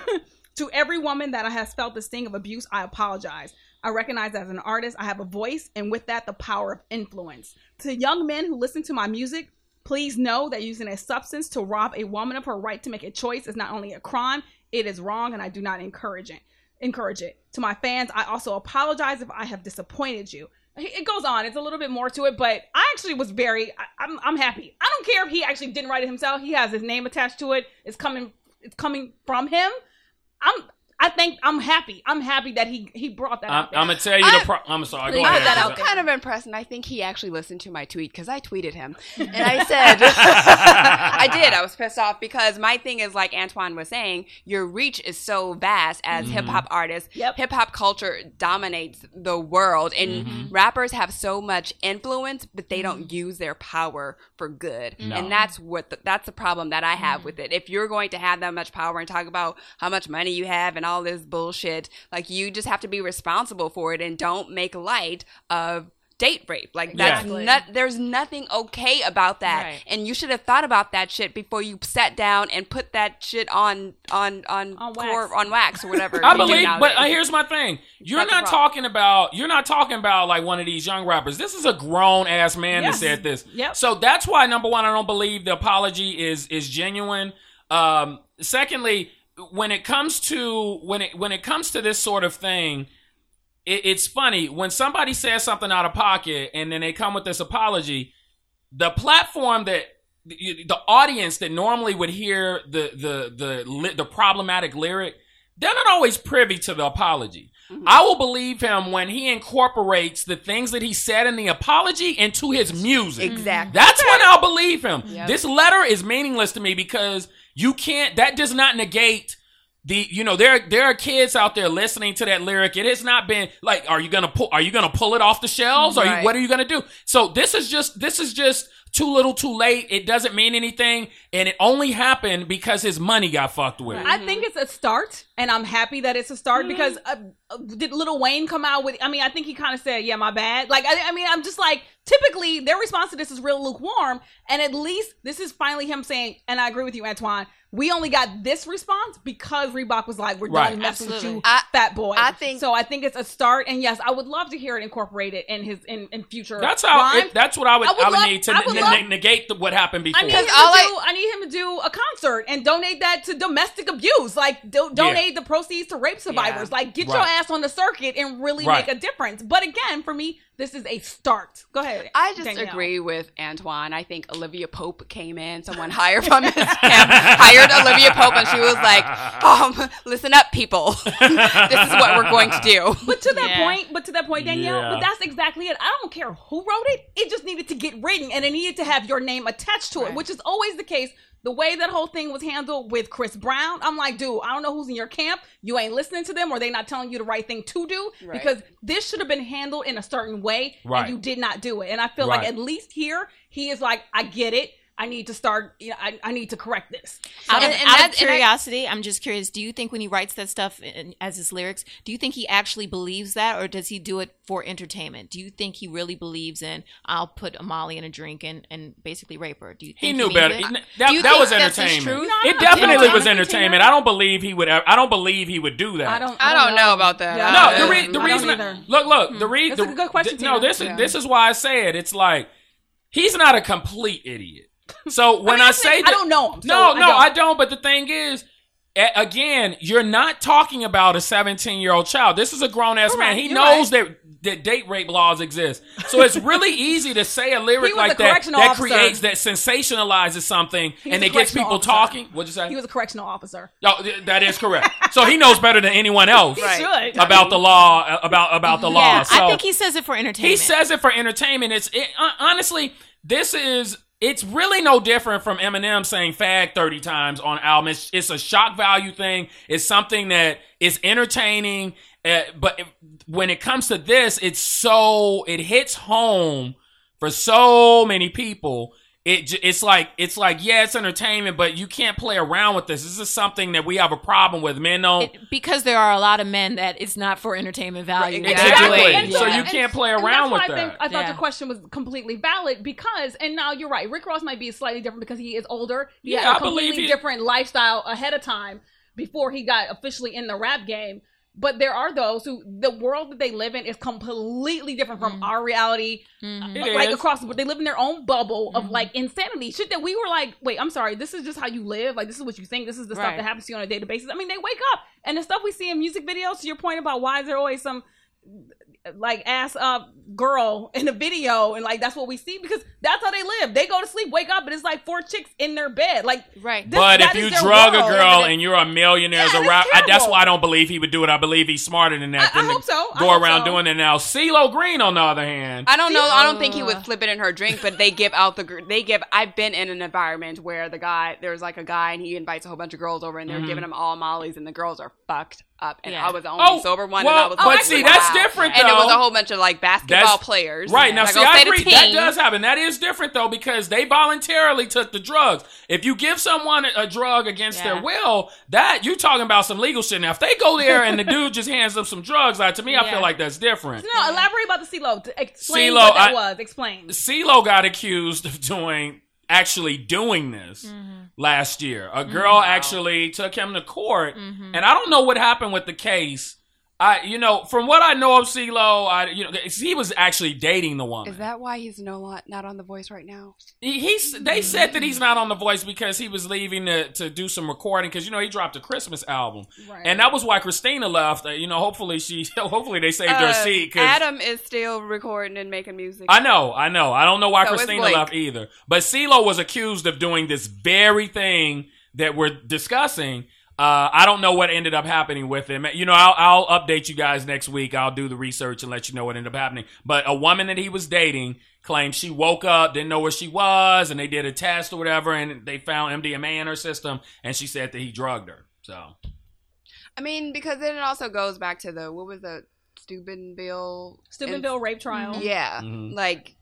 To every woman that has felt the sting of abuse, I apologize. I recognize as an artist, I have a voice, and with that, the power of influence. To young men who listen to my music, please know that using a substance to rob a woman of her right to make a choice is not only a crime, it is wrong, and I do not encourage it. Encourage it. To my fans, I also apologize if I have disappointed you. It goes on. It's a little bit more to it, but I actually was very, I, I'm, I'm happy. I don't care if he actually didn't write it himself. He has his name attached to it. It's coming, it's coming from him. I'm, I think I'm happy. I'm happy that he he brought that I'm, out there. I'm gonna tell you I, the. Pro- I'm sorry. Go I, ahead. that I'm kind of impressed, and I think he actually listened to my tweet because I tweeted him, and I said, I did. I was pissed off because my thing is like Antoine was saying, your reach is so vast as mm-hmm. hip hop artists. Yep. Hip hop culture dominates the world, and mm-hmm. rappers have so much influence, but they don't use their power for good, no. and that's what the, that's the problem that I have mm-hmm. with it. If you're going to have that much power and talk about how much money you have and all this bullshit. Like, you just have to be responsible for it and don't make light of date rape. Like, that's Exactly. not, there's nothing okay about that. Right. And you should have thought about that shit before you sat down and put that shit on on on On core, wax. on wax or whatever. I you do believe, but nowadays. uh, here's my thing: you're That's the not problem. talking about you're not talking about like one of these young rappers. This is a grown ass man Yes. that said this. Yep. So that's why number one, I don't believe the apology is is genuine. Um, secondly, when it comes to when it when it comes to this sort of thing, it, it's funny when somebody says something out of pocket and then they come with this apology. The platform that the, the audience that normally would hear the the the the problematic lyric, they're not always privy to the apology. Mm-hmm. I will believe him when he incorporates the things that he said in the apology into his music. Exactly. That's when I'll believe him. Yep. This letter is meaningless to me because you can't, that does not negate the, you know, there, there are kids out there listening to that lyric. It has not been like, are you going to pull, are you going to pull it off the shelves? Are Right. you, what are you going to do? So this is just, this is just too little too late. It doesn't mean anything. And it only happened because his money got fucked with. I think it's a start, and I'm happy that it's a start Mm-hmm. because uh, uh, did Lil Wayne come out with? I mean, I think he kind of said, "Yeah, my bad." Like, I, I mean, I'm just like, typically their response to this is real lukewarm, and at least this is finally him saying, and I agree with you, Antoine, we only got this response because Reebok was like, we're Right. done messing with Absolutely. you, I- fat boy. I think- so. I think it's a start, and yes, I would love to hear it incorporated in his in, in future. That's how. rhymes. It, that's what I would. I I would would, love- need to I would ne- love- ne- negate the, what happened before. I need, him to all I- do, I need him to do a concert and donate that to domestic abuse. Like, do, donate the proceeds to rape survivors. Yeah. Like, get your Right. ass on the circuit and really Right. make a difference. But again, for me, this is a start. Go ahead. I just Danielle. agree with Antoine. I think Olivia Pope came in. Someone hired from his camp, hired Olivia Pope, and she was like, um, listen up, people. This is what we're going to do. But to that Yeah. point, but to that point, Danielle, Yeah. but that's exactly it. I don't care who wrote it. It just needed to get written, and it needed to have your name attached to it, Right. which is always the case. The way that whole thing was handled with Chris Brown, I'm like, dude, I don't know who's in your camp. You ain't listening to them, or they not telling you the right thing to do, Right. because this should have been handled in a certain way, Right. and you did not do it. And I feel Right. like at least here, he is like, I get it. I need to start. You know, I, I need to correct this. So- Out, of, And- and out that- of and I- curiosity, I'm just curious. Do you think when he writes that stuff in, as his lyrics, do you think he actually believes that, or does he do it for entertainment? Do you think he really believes in I'll put a Molly in a drink and, and basically rape her? Do you think He he knew means better. it? He- Do that you that think was that's his entertainment. truth? No, I It don't- definitely you know, was I'm entertainment. entertainer. I don't believe he would. I don't believe he would do that. I don't. I don't know about that. Yeah, I No, don't the, know. re- the I don't reason. either. Look, look. The re- That's the, a good question, the- no, Tina. this is Yeah. this is why I say it. It's like he's not a complete idiot. So when mean, I, I'm say saying that, I don't know him, so no, I no, don't. I don't. But the thing is, a- again, you're not talking about a seventeen year old child. This is a grown ass man. Correct, He you're knows right. that that date rape laws exist. So it's really easy to say a lyric He was like a that correctional that officer. creates that sensationalizes something He was and a it gets correctional people officer. talking. What'd you say? He was a correctional officer. Oh, th- that is correct. So he knows better than anyone else Right. Should. about the law. uh, About about the law. Yeah, So I think he says it for entertainment. he says it for entertainment. It's it, uh, honestly, this is it's really no different from Eminem saying "fag" thirty times on album. It's, it's a shock value thing. It's something that is entertaining. Uh, but if, when it comes to this, it's so it hits home for so many people. It j- it's like it's like yeah, it's entertainment, but you can't play around with this. This is something that we have a problem with. Men don't. It- because there are a lot of men that it's not for entertainment value. Right, that they're exactly. doing. And So yeah. you And- can't play and around that's why with I think, that. I thought Yeah. your question was completely valid because, and now you're right. Rick Ross might be slightly different because he is older. He Yeah, had a I believe completely he- different lifestyle ahead of time before he got officially in the rap game. But there are those who the world that they live in is completely different from our reality. Mhm. It Like is. across the board, they live in their own bubble of like insanity. Shit that we were like, wait, I'm sorry, this is just how you live. Like this is what you think. This is the stuff Right. that happens to you on a daily basis. I mean, they wake up and the stuff we see in music videos. To your point about why is there always some like ass up girl in a video and like that's what we see because that's how they live. They go to sleep, wake up, and it's like four chicks in their bed. Like Right. this- But that if is you their drug a world. girl and you're a millionaire as Yeah, a that's rap, I, that's terrible. why I don't believe he would do it. I believe he's smarter than that. I- I than hope to so. I Go hope around so. doing it now. CeeLo Green, on the other hand, I don't know. I don't think he Uh. would flip it in her drink, but they give out the. gr- They give. I've been in an environment where the guy, there's like a guy, and he invites a whole bunch of girls over, and they're Mhm. giving them all Mollies, and the girls are fucked up, and Yeah. I was the only Oh, sober one, well, and I was. but like, see, wow. that's different, And it was though. a whole bunch of like basketball That's- players, right now. Not See, gonna I say the agree. That team. does happen. That is different though because they voluntarily took the drugs. If you give someone a, a drug against Yeah. their will, that you talking about some legal shit. Now, if they go there and the dude just hands them some drugs, like to me, I Yeah. feel like that's different. No, elaborate about the CeeLo. To explain CeeLo, what that I- was. Explain. CeeLo got accused of doing actually doing this Mm-hmm. last year. A girl actually took him to court, Mm-hmm. and I don't know what happened with the case. I, you know, from what I know of CeeLo, I, you know, he was actually dating the woman. Is that why he's no lo- not on The Voice right now? He, he's, they said that he's not on The Voice because he was leaving to, to do some recording because, you know, he dropped a Christmas album. Right. And that was why Christina left. Uh, You know, hopefully she, hopefully they saved her Uh, seat. Cause Adam is still recording and making music. I know, I know. I don't know why So is Christina Blake. left either. But CeeLo was accused of doing this very thing that we're discussing. Uh, I don't know what ended up happening with him. You know, I'll, I'll update you guys next week. I'll do the research and let you know what ended up happening. But a woman that he was dating claimed she woke up, didn't know where she was, and they did a test or whatever, and they found M D M A in her system, and she said that he drugged her. So, I mean, because then it also goes back to the what was the Steubenville Steubenville rape trial. Yeah, Mhm. like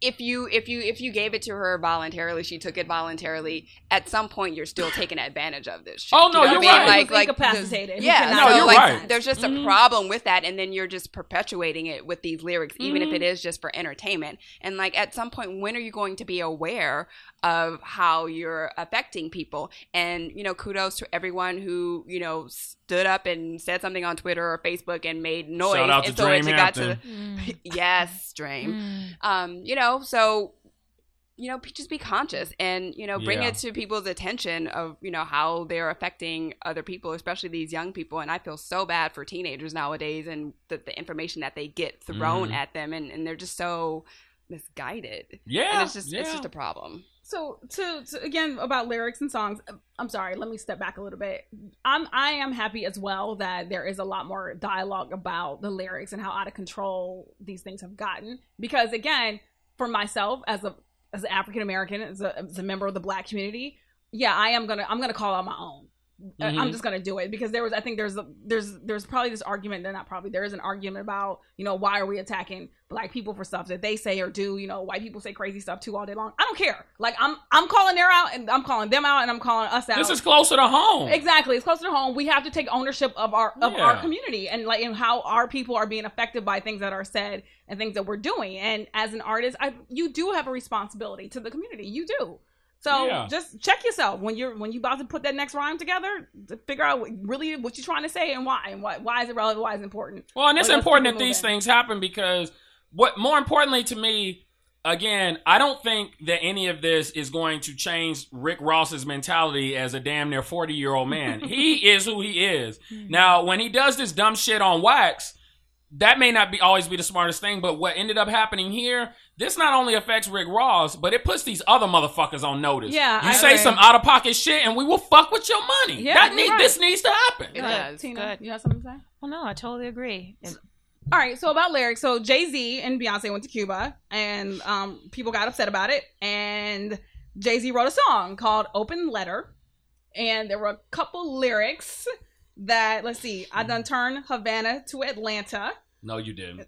if you if you if you gave it to her voluntarily, she took it voluntarily. At some point, you're still taking advantage of this shit. Oh no, you know you're what I mean? right. Like, He was like incapacitated. there's- He Yeah, cannot- so, No, you're like, right. there's just a Mhm. problem with that, and then you're just perpetuating it with these lyrics, even Mhm. if it is just for entertainment. And like at some point, when are you going to be aware of how you're affecting people? And you know, kudos to everyone who you know stood up and said something on Twitter or Facebook and made noise. Shout out to and so it Dream got to Hampton. the, yes, Dream. Um, you know, so you know, just be conscious and, you know, bring Yeah. it to people's attention of, you know, how they're affecting other people, especially these young people. And I feel so bad for teenagers nowadays and the, the information that they get thrown Mhm. at them. And, and they're just so misguided. Yeah, And it's just, it's yeah. just a problem. So to, to again about lyrics and songs, I'm sorry, let me step back a little bit. I'm I am happy as well that there is a lot more dialogue about the lyrics and how out of control these things have gotten. Because again, for myself as a as an African American, as a, as a member of the Black community, yeah, I am gonna I'm gonna call out my own. Mhm. I'm just gonna do it because there was I think there's a, there's there's probably this argument, not probably there is an argument about, you know, why are we attacking Black people for stuff that they say or do? You know, white people say crazy stuff too all day long. I don't care. Like I'm I'm calling their out and I'm calling them out and I'm calling us out. This is closer to home. Exactly, it's closer to home. We have to take ownership of our of our Yeah. community and like and how our people are being affected by things that are said and things that we're doing. And as an artist, I you do have a responsibility to the community. You do. So Yeah. just check yourself when you're when you about to put that next rhyme together. To figure out what, really what you're trying to say and why and why why is it relevant? Why is it important? Well, and it's Well, let's important keep that it these moving. things happen because what more importantly to me, again, I don't think that any of this is going to change Rick Ross's mentality as a damn near forty year old man. He is who he is. Now, when he does this dumb shit on wax, that may not be always be the smartest thing, but what ended up happening here, this not only affects Rick Ross, but it puts these other motherfuckers on notice. Yeah, you I say agree. some out of pocket shit, and we will fuck with your money. Yeah, that you're need, right. this needs to happen. It Go ahead, does. Tina, Good. you have something to say? Well, no, I totally agree. And All right, so about lyrics. So Jay-Z and Beyonce went to Cuba, and um, people got upset about it. And Jay-Z wrote a song called Open Letter. And there were a couple lyrics that, let's see, I done turned Havana to Atlanta. No, you didn't.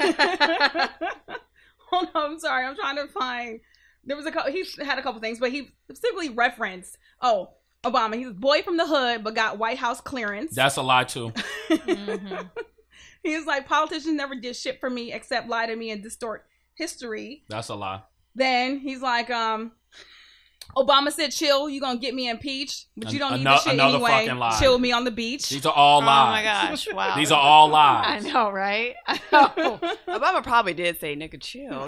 Hold on, I'm sorry. I'm trying to find. There was a couple, he had a couple things, but he specifically referenced, oh, Obama. He's a boy from the hood, but got White House clearance. That's a lie, too. mm-hmm. He was like, politicians never did shit for me except lie to me and distort history. That's a lie. Then he's like, um, Obama said, chill, you gonna get me impeached, but you don't need Ano- this shit another anyway. fucking lie. Chill me on the beach. These are all Oh lies. my gosh! Wow. These are all I lies. know, right? I know. Obama probably did say, nigga, chill.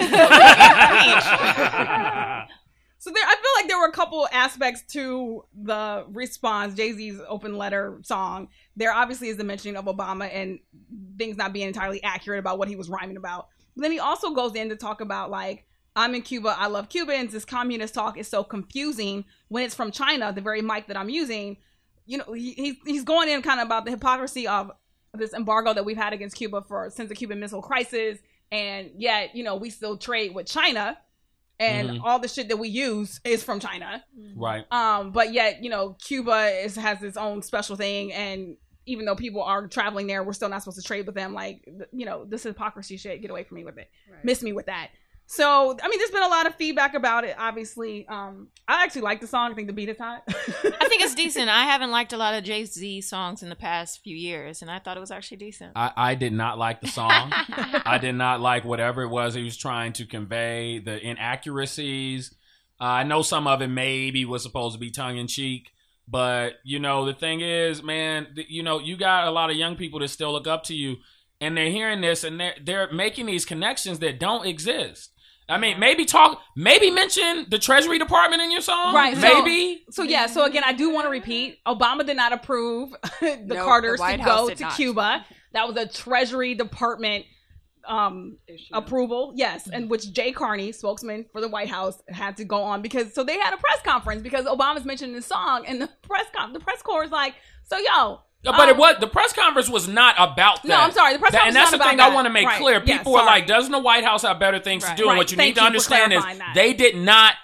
So there, I feel like there were a couple aspects to the response, Jay-Z's Open Letter song. There obviously is the mentioning of Obama and things not being entirely accurate about what he was rhyming about. But then he also goes in to talk about, like, I'm in Cuba, I love Cubans, this communist talk is so confusing when it's from China, the very mic that I'm using. You know, he, he's, he's going in kind of about the hypocrisy of this embargo that we've had against Cuba for since the Cuban Missile Crisis, and yet, you know, we still trade with China. And Mhm. all the shit that we use is from China. Right. Um, but yet, you know, Cuba is has its own special thing, and even though people are traveling there, we're still not supposed to trade with them. Like, th- you know, this hypocrisy shit. Get away from me with it. Right. Miss me with that. So, I mean, there's been a lot of feedback about it. Obviously, um, I actually like the song. I think the beat is hot. I think it's decent. I haven't liked a lot of Jay-Z songs in the past few years, and I thought it was actually decent. I, I did not like the song. I did not like whatever it was he was trying to convey, the inaccuracies. Uh, I know some of it maybe was supposed to be tongue in cheek, but you know, the thing is, man, th- you know, you got a lot of young people that still look up to you, and they're hearing this and they're, they're making these connections that don't exist. I mean, maybe talk, maybe mention the Treasury Department in your song. Right, so- Maybe. So yeah, so again, I do want to repeat: Obama did not approve the No, Carters the White to House go did to not. Cuba. That was a Treasury Department um, approval, yes, and which Jay Carney, spokesman for the White House, had to go on because so they had a press conference because Obama's mentioned the song, and the press con- the press corps is like, so yo. But um, it was the press conference was not about that. No, I'm sorry, the press That- conference and that's was the not thing about I that. want to make Right. clear. Yes, People are sorry. like, "Doesn't the White House have better things Right. to do?" And Right. what you Thank need to you for understand is clarifying that. they did not Yeah.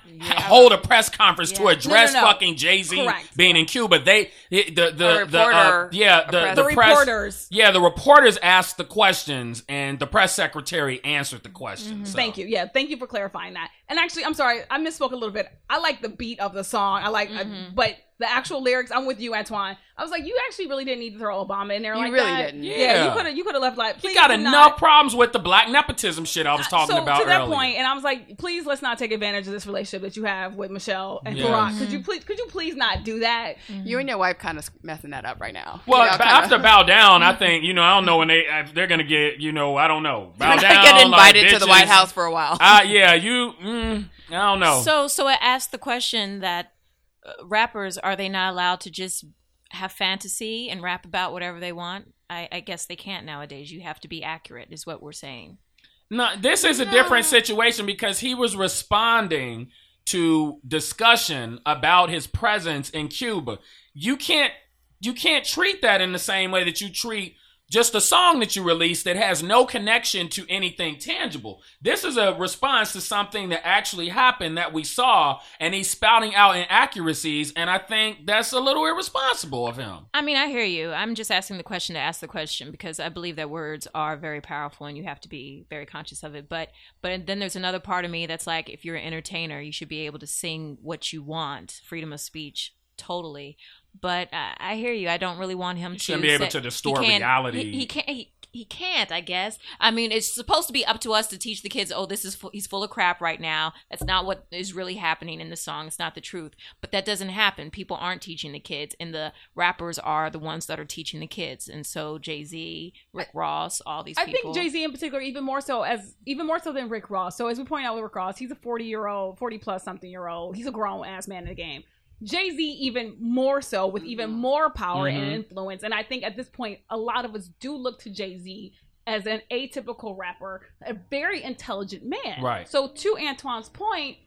hold a press conference to Yeah. address No, no, no. fucking Jay-Z Correct. being in Cuba. They the the the, A the uh, reporter, yeah a the press- the, The press reporters. yeah the reporters asked the questions and the press secretary answered the questions. So. Thank you. Yeah, thank you for clarifying that. And actually, I'm sorry, I misspoke a little bit. I like the beat of the song. I like, I, but the actual lyrics, I'm with you, Antoine. I was like, you actually really didn't need to throw Obama in there You like really that. didn't. Yeah, Yeah. you could have, you could have left like. He Please got do enough not- problems with the black nepotism shit I was talking so about to that earlier. point, and I was like, please let's not take advantage of this relationship that you have with Michelle and Yeah. Barack. Could you please, could you please not do that? You and your wife kind of messing that up right now. Well, Y'all b- kinda- after Bow Down, I think, you know, I don't know when they, if they're going to get, you know, I don't know. Bow They Down. get invited like, to the bitches. White House for a while. Uh, yeah, you, mm, I don't know. So, so it asked the question that uh, rappers, are they not allowed to just have fantasy and rap about whatever they want? I, I guess they can't nowadays. You have to be accurate, is what we're saying. No, this is a different situation because he was responding to discussion about his presence in Cuba. You can't you can't treat that in the same way that you treat just a song that you released that has no connection to anything tangible. This is a response to something that actually happened that we saw, and he's spouting out inaccuracies, and I think that's a little irresponsible of him. I mean, I hear you. I'm just asking the question to ask the question because I believe that words are very powerful and you have to be very conscious of it. But but then there's another part of me that's like, if you're an entertainer, you should be able to sing what you want. Freedom of speech, totally. But I, I hear you. I don't really want him You to. shouldn't be able say- to distort he can't- reality. He, he can't. He, he can't. I guess. I mean, it's supposed to be up to us to teach the kids. Oh, this is fu- he's full of crap right now. That's not what is really happening in the song. It's not the truth. But that doesn't happen. People aren't teaching the kids, and the rappers are the ones that are teaching the kids. And so Jay-Z, Rick Ross, all these I people. think Jay-Z in particular, even more so as even more so than Rick Ross. So as we point out with Rick Ross, he's a forty year old, forty plus something year old. He's a grown ass man in the game. Jay-Z even more so with even more power Mm-hmm. and influence. And I think at this point, a lot of us do look to Jay-Z as an atypical rapper, a very intelligent man. Right. So to Antoine's point,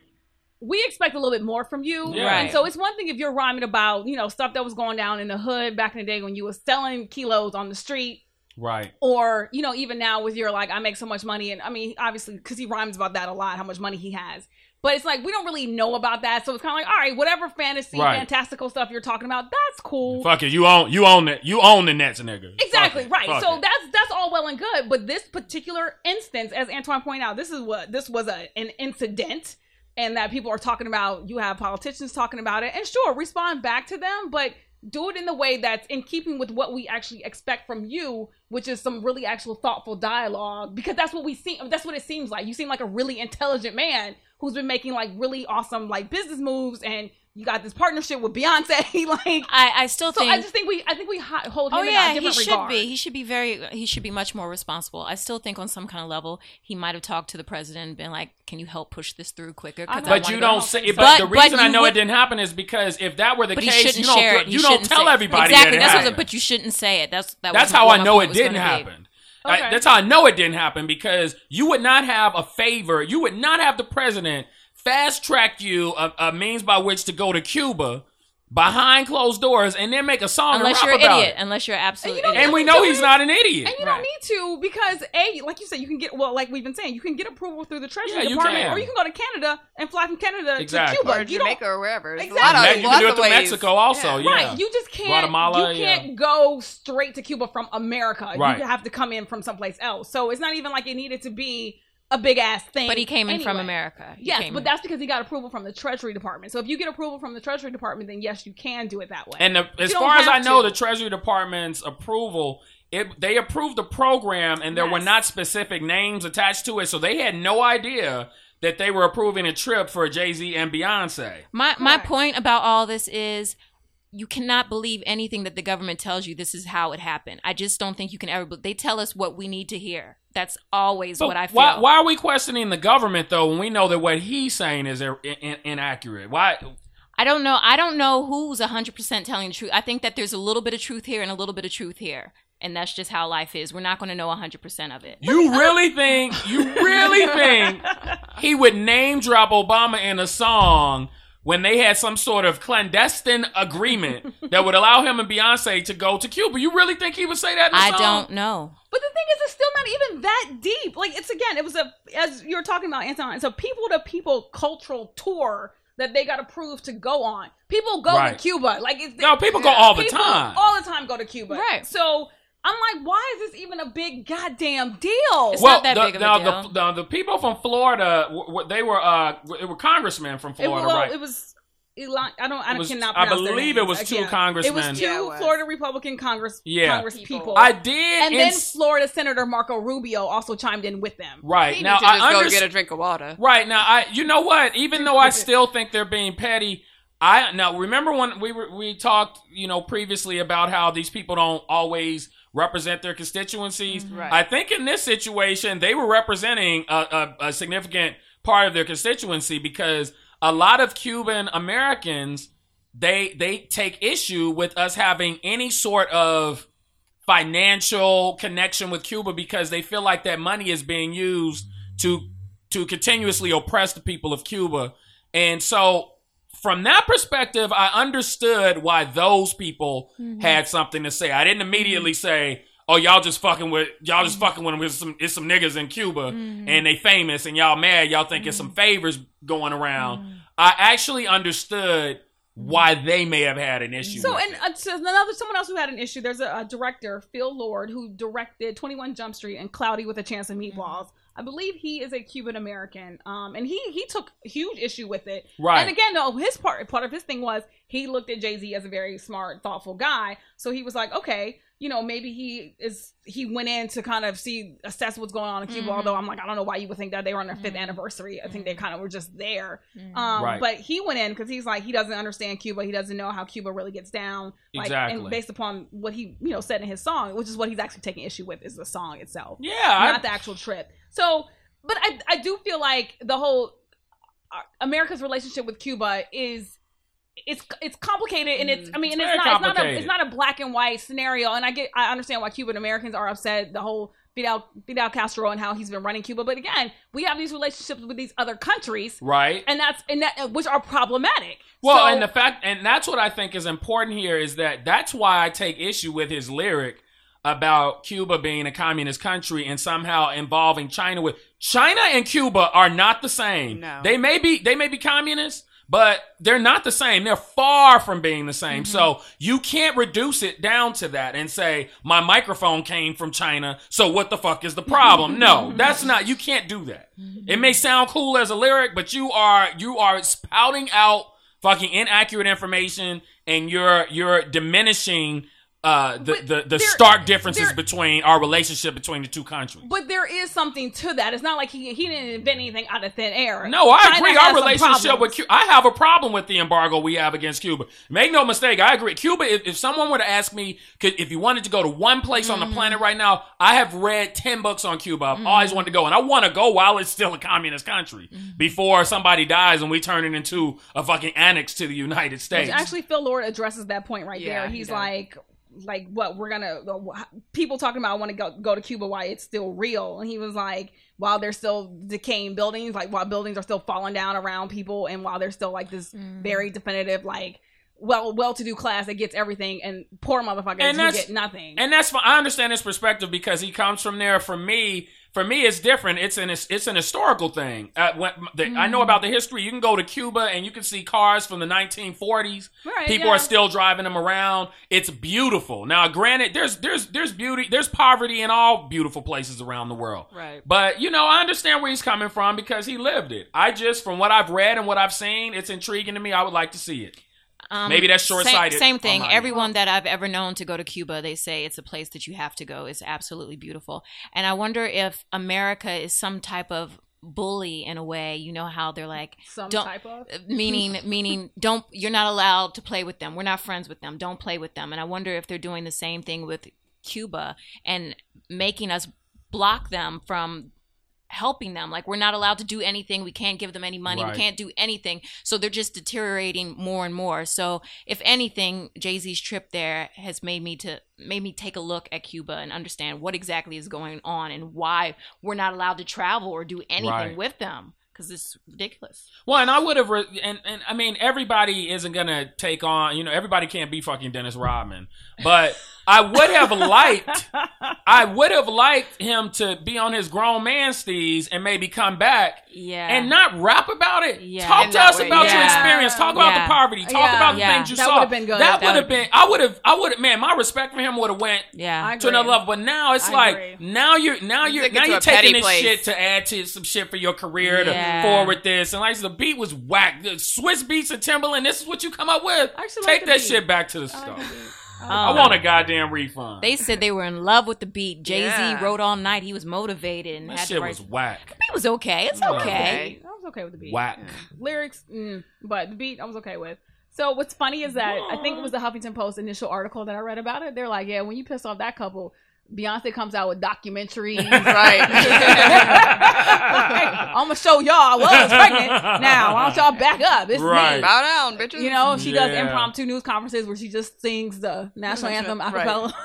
we expect a little bit more from you. Yeah. And so it's one thing if you're rhyming about, you know, stuff that was going down in the hood back in the day when you were selling kilos on the street. Right. Or, you know, even now with your, like, I make so much money. And I mean, obviously, because he rhymes about that a lot, how much money he has. But it's like, we don't really know about that. So it's kind of like, all right, whatever fantasy, Right. fantastical stuff you're talking about, that's cool. Fuck it, you own you own it. You own the Nets, nigga. Exactly, Fuck it. right. Fuck So it. that's that's all well and good. But this particular instance, as Antoine pointed out, this is what this was a an incident. And that people are talking about, you have politicians talking about it. And sure, respond back to them, but do it in the way that's in keeping with what we actually expect from you, which is some really actual thoughtful dialogue. Because that's what we see. That's what it seems like. You seem like a really intelligent man who's been making like really awesome like business moves, and you got this partnership with Beyonce. like, I, I still so think. I just think we, I think we hi- hold him Oh in yeah, a he different should regard. be. He should be very. He should be much more responsible. I still think on some kind of level, he might have talked to the president and been like, "Can you help push this through quicker?" 'Cause I But wanna you go don't home." say. But, But- the but reason I you know would- it didn't happen is because if that were the But he case, shouldn't you don't share it. He you don't shouldn't tell say- everybody exactly. that it That's happened. what. But you shouldn't say it. That's that. That's wasn't how what I my know point it was didn't gonna be. happen. I- Okay. that's how I know it didn't happen because you would not have a favor. You would not have the president fast track you a, a means by which to go to Cuba behind closed doors and then make a song Unless and you're rap an about idiot. it. Unless you're absolutely. And you know, idiot. And we You know don't he's need- not an idiot. And you Right. don't need to because a, like you said, you can get well, like we've been saying, you can get approval through the Treasury Yeah, you Department, can. or you can go to Canada and fly from Canada Exactly. to Cuba. Or You don't- Jamaica or wherever. There's a Exactly. lot of- You can lots do it of to ways. Mexico also. Yeah. Right, you just can't. Guatemala, you can't yeah. go straight to Cuba from America. Right. You have to come in from someplace else. So it's not even like it needed to be a big ass thing. But he came in from anyway. America. He Yes, came but in- that's because he got approval from the Treasury Department. So if you get approval from the Treasury Department, then yes, you can do it that way. And the, as You don't far as I have know, to. the Treasury Department's approval, it, they approved the program, and there were Yes. not specific names attached to it, so they had no idea that they were approving a trip for Jay-Z and Beyonce. My my Correct. point about all this is you cannot believe anything that the government tells you this is how it happened. I just don't think you can ever. They tell us what we need to hear. That's always But what I feel. why, why are we questioning the government though when we know that what he's saying is in, in, inaccurate? Why? I don't know. I don't know who's one hundred percent telling the truth. I think that there's a little bit of truth here and a little bit of truth here. And that's just how life is. We're not going to know one hundred percent of it. You really think? You really think he would name drop Obama in a song when they had some sort of clandestine agreement that would allow him and Beyonce to go to Cuba. You really think he would say that in the I song? don't know. But the thing is, it's still not even that deep. Like, it's, again, it was a, as you were talking about, Anton, it's a people-to-people cultural tour that they got approved to go on. People go Right. to Cuba. Like, it's, No, people go all the people time. all the time go to Cuba. Right. So I'm like, why is this even a big goddamn deal? It's Well, not that the, big of a now, deal. The, the, the people from Florida, w- w- they were uh, it were congressmen from It, Florida, well, right? it was. Eli- I don't. I It was- cannot. I pronounce their believe names. it was I two can't. congressmen. It was two Yeah, it was. Florida Republican Congress Yeah. Congress People. people. I did, and then ins- Florida Senator Marco Rubio also chimed in with them. right He now, need to just I go understand. get a drink of water. Right now, I you know what? Even though I still think they're being petty, I now remember when we were we talked, you know, previously about how these people don't always represent their constituencies. Right. I think in this situation, they were representing a, a, a significant part of their constituency because a lot of Cuban Americans they they take issue with us having any sort of financial connection with Cuba because they feel like that money is being used to to continuously oppress the people of Cuba. And so from that perspective, I understood why those people Mm-hmm. had something to say. I didn't immediately say, oh, y'all just fucking with y'all just fucking with them. It's some, it's some niggas in Cuba Mm-hmm. and they famous and y'all mad. Y'all think it's some favors going around. I actually understood why they may have had an issue. So, with and it. uh, so another someone else who had an issue. There's a, a director, Phil Lord, who directed twenty-one Jump Street and Cloudy with a Chance of Meatballs. I believe he is a Cuban American, um, and he he took huge issue with it. Right. And again, though, his part part of his thing was he looked at Jay-Z as a very smart, thoughtful guy. So he was like, okay, you know, maybe he is he went in to kind of see assess what's going on in Cuba. Mhm. Although I'm like, I don't know why you would think that they were on their fifth anniversary. I think they kind of were just there. Mhm. Um, Right. But he went in because he's like he doesn't understand Cuba. He doesn't know how Cuba really gets down. Like, Exactly. And based upon what he you know said in his song, which is what he's actually taking issue with, is the song itself, yeah, I, not the actual trip. So, but I I do feel like the whole uh, America's relationship with Cuba is. It's it's complicated and it's I mean and It's it's very not it's not a complicated. it's not a black and white scenario, and I get I understand why Cuban Americans are upset, the whole Fidel Fidel Castro and how he's been running Cuba, but again we have these relationships with these other countries, right. and that's and that which are problematic. Well, So- and the fact, and that's what I think is important here is that that's why I take issue with his lyric about Cuba being a communist country and somehow involving China with China and Cuba are not the same. No. They may be, they may be communists, but they're not the same. They're far from being the same. So you can't reduce it down to that and say, my microphone came from China, so what the fuck is the problem? No, that's not, you can't do that. It may sound cool as a lyric, but you are, you are spouting out fucking inaccurate information and you're, you're diminishing uh, the, But the, the there- stark differences there- between our relationship between the two countries. But there is something to that. It's not like he he didn't invent anything out of thin air. No, I China agree. has Our some relationship problems. with Cuba, I have a problem with the embargo we have against Cuba. Make no mistake, I agree. Cuba, if, if someone were to ask me, could, if you wanted to go to one place on the planet right now, I have read ten books on Cuba. I've always wanted to go, and I want to go while it's still a communist country before somebody dies and we turn it into a fucking annex to the United States. Which actually, Phil Lord addresses that point right Yeah, there. he He's does. like, like what we're gonna people talking about want to go go to Cuba, why it's still real, and he was like, while there's still decaying buildings, like while buildings are still falling down around people, and while there's still like this very definitive like well well-to-do class that gets everything, and poor motherfuckers And who that's- get nothing. And that's fine. I understand his perspective because he comes from there. For me, for me, it's different. It's an it's an historical thing. Uh, when, the, I know about the history. You can go to Cuba and you can see cars from the nineteen forties. Right, People yeah. are still driving them around. It's beautiful. Now, granted, there's there's there's beauty, there's poverty in all beautiful places around the world. Right. But you know, I understand where he's coming from because he lived it. I just, from what I've read and what I've seen, it's intriguing to me. I would like to see it. Um, Maybe that's same- short-sighted Same, on thing. my end. Everyone that I've ever known to go to Cuba, they say it's a place that you have to go. It's absolutely beautiful. And I wonder if America is some type of bully in a way. You know how they're like, Some don't, type of meaning meaning don't you're not allowed to play with them. We're not friends with them. Don't play with them. And I wonder if they're doing the same thing with Cuba and making us block them from helping them. Like, we're not allowed to do anything. We can't give them any money. Right. We can't do anything. So they're just deteriorating more and more. So if anything, Jay-Z's trip there has made me to made me take a look at Cuba and understand what exactly is going on and why we're not allowed to travel or do anything Right. with them. because it's ridiculous. Well, and I would have, re- and, and I mean, everybody isn't going to take on, you know, everybody can't be fucking Dennis Rodman. But I would have liked, I would have liked him to be on his grown man steez and maybe come back Yeah. and not rap about it. Yeah. Talk In to that us way, about your yeah. experience. Talk about Yeah. the poverty. Talk Yeah. about the Yeah. things you That saw. would've been good. That That would have would- been, I would have, I would have, man, my respect for him would have went Yeah. I to another agree. level. But now it's I like, agree. now you're, now you're, took it now to you're a petty taking this place. shit to add to some shit for your career Yeah. to forward this. And like, the beat was whack. The Swiss Beats and Timberland, this is what you come up with. I actually like Take the that beat. shit back to the I like store. the beat. Oh. I want a goddamn refund. They said they were in love with the beat. Jay-Z Yeah. wrote all night. He was motivated and that had shit to write. was whack. It was okay. It's No. okay. Okay. I was okay with the beat. Whack. Lyrics, mm, but the beat I was okay with. So what's funny is that I think it was the Huffington Post initial article that I read about it. They're like, yeah, when you piss off that couple, Beyonce comes out with documentaries. Right. I'm gonna show y'all I was pregnant. Now why don't y'all back up? It's Right. me. Bow down, bitches. You know, she does Yeah. impromptu news conferences where she just sings the national anthem a Right. cappella.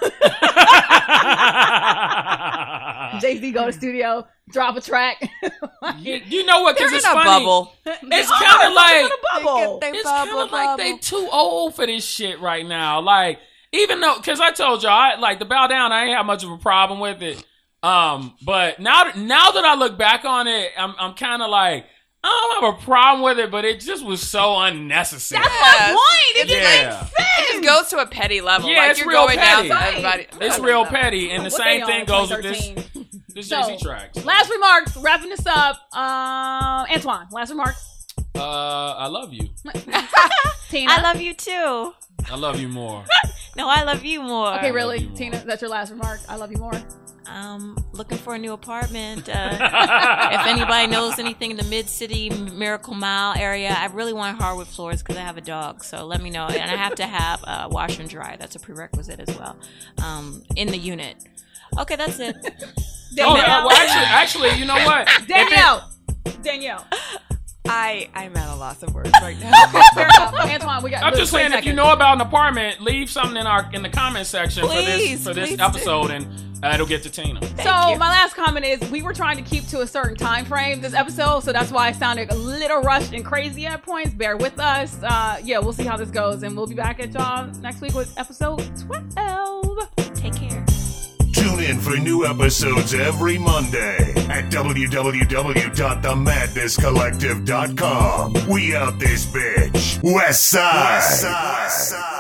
Jay-Z go to studio, drop a track. you, you know what? Because They're it's in a funny. bubble. It's kind of like bubble. They get- it's bubble, kind of like they bubble. too old for this shit right now. Like, even though, because I told y'all, I, like the bow down, I ain't have much of a problem with it. Um, but now, now that I look back on it, I'm, I'm kind of like, I don't have a problem with it, but it just was so unnecessary. That's Yes. my point. It It's just Yeah. makes It sense. just goes to a petty level. Yeah, like it's you're real going petty. down to Right. everybody. It's real petty, and the What same they thing on, goes with this, twenty thirteen? this So, Jay-Z track. Last remarks, wrapping this up. Um, Antoine, last remarks. Uh, I love you. Tina. I love you too. I love you more. No, I love you more. Okay, love really, you more. Tina, that's your last remark. I love you more. Um, looking for a new apartment. Uh, if anybody knows anything in the Mid-City Miracle Mile area, I really want hardwood floors because I have a dog. So let me know. And I have to have a washer and dryer. That's a prerequisite as well. Um, in the unit. Okay, that's it. Oh, Danielle. no, well, actually, actually, you know what? If it- Danielle. Danielle. I, I'm at a loss of words right now. Fair enough. Antoine, we got I'm just twenty saying, if you seconds. know about an apartment, leave something in our in the comment section for Please, this for this please episode, and uh, it'll get to Tina. So you. my last comment is we were trying to keep to a certain time frame this episode, so that's why I sounded a little rushed and crazy at points. Bear with us. Uh, yeah, we'll see how this goes, and we'll be back at y'all next week with episode twelve. Take care. Tune in for new episodes every Monday at w w w dot the madness collective dot com. We out this bitch. West Side. West Side. West Side.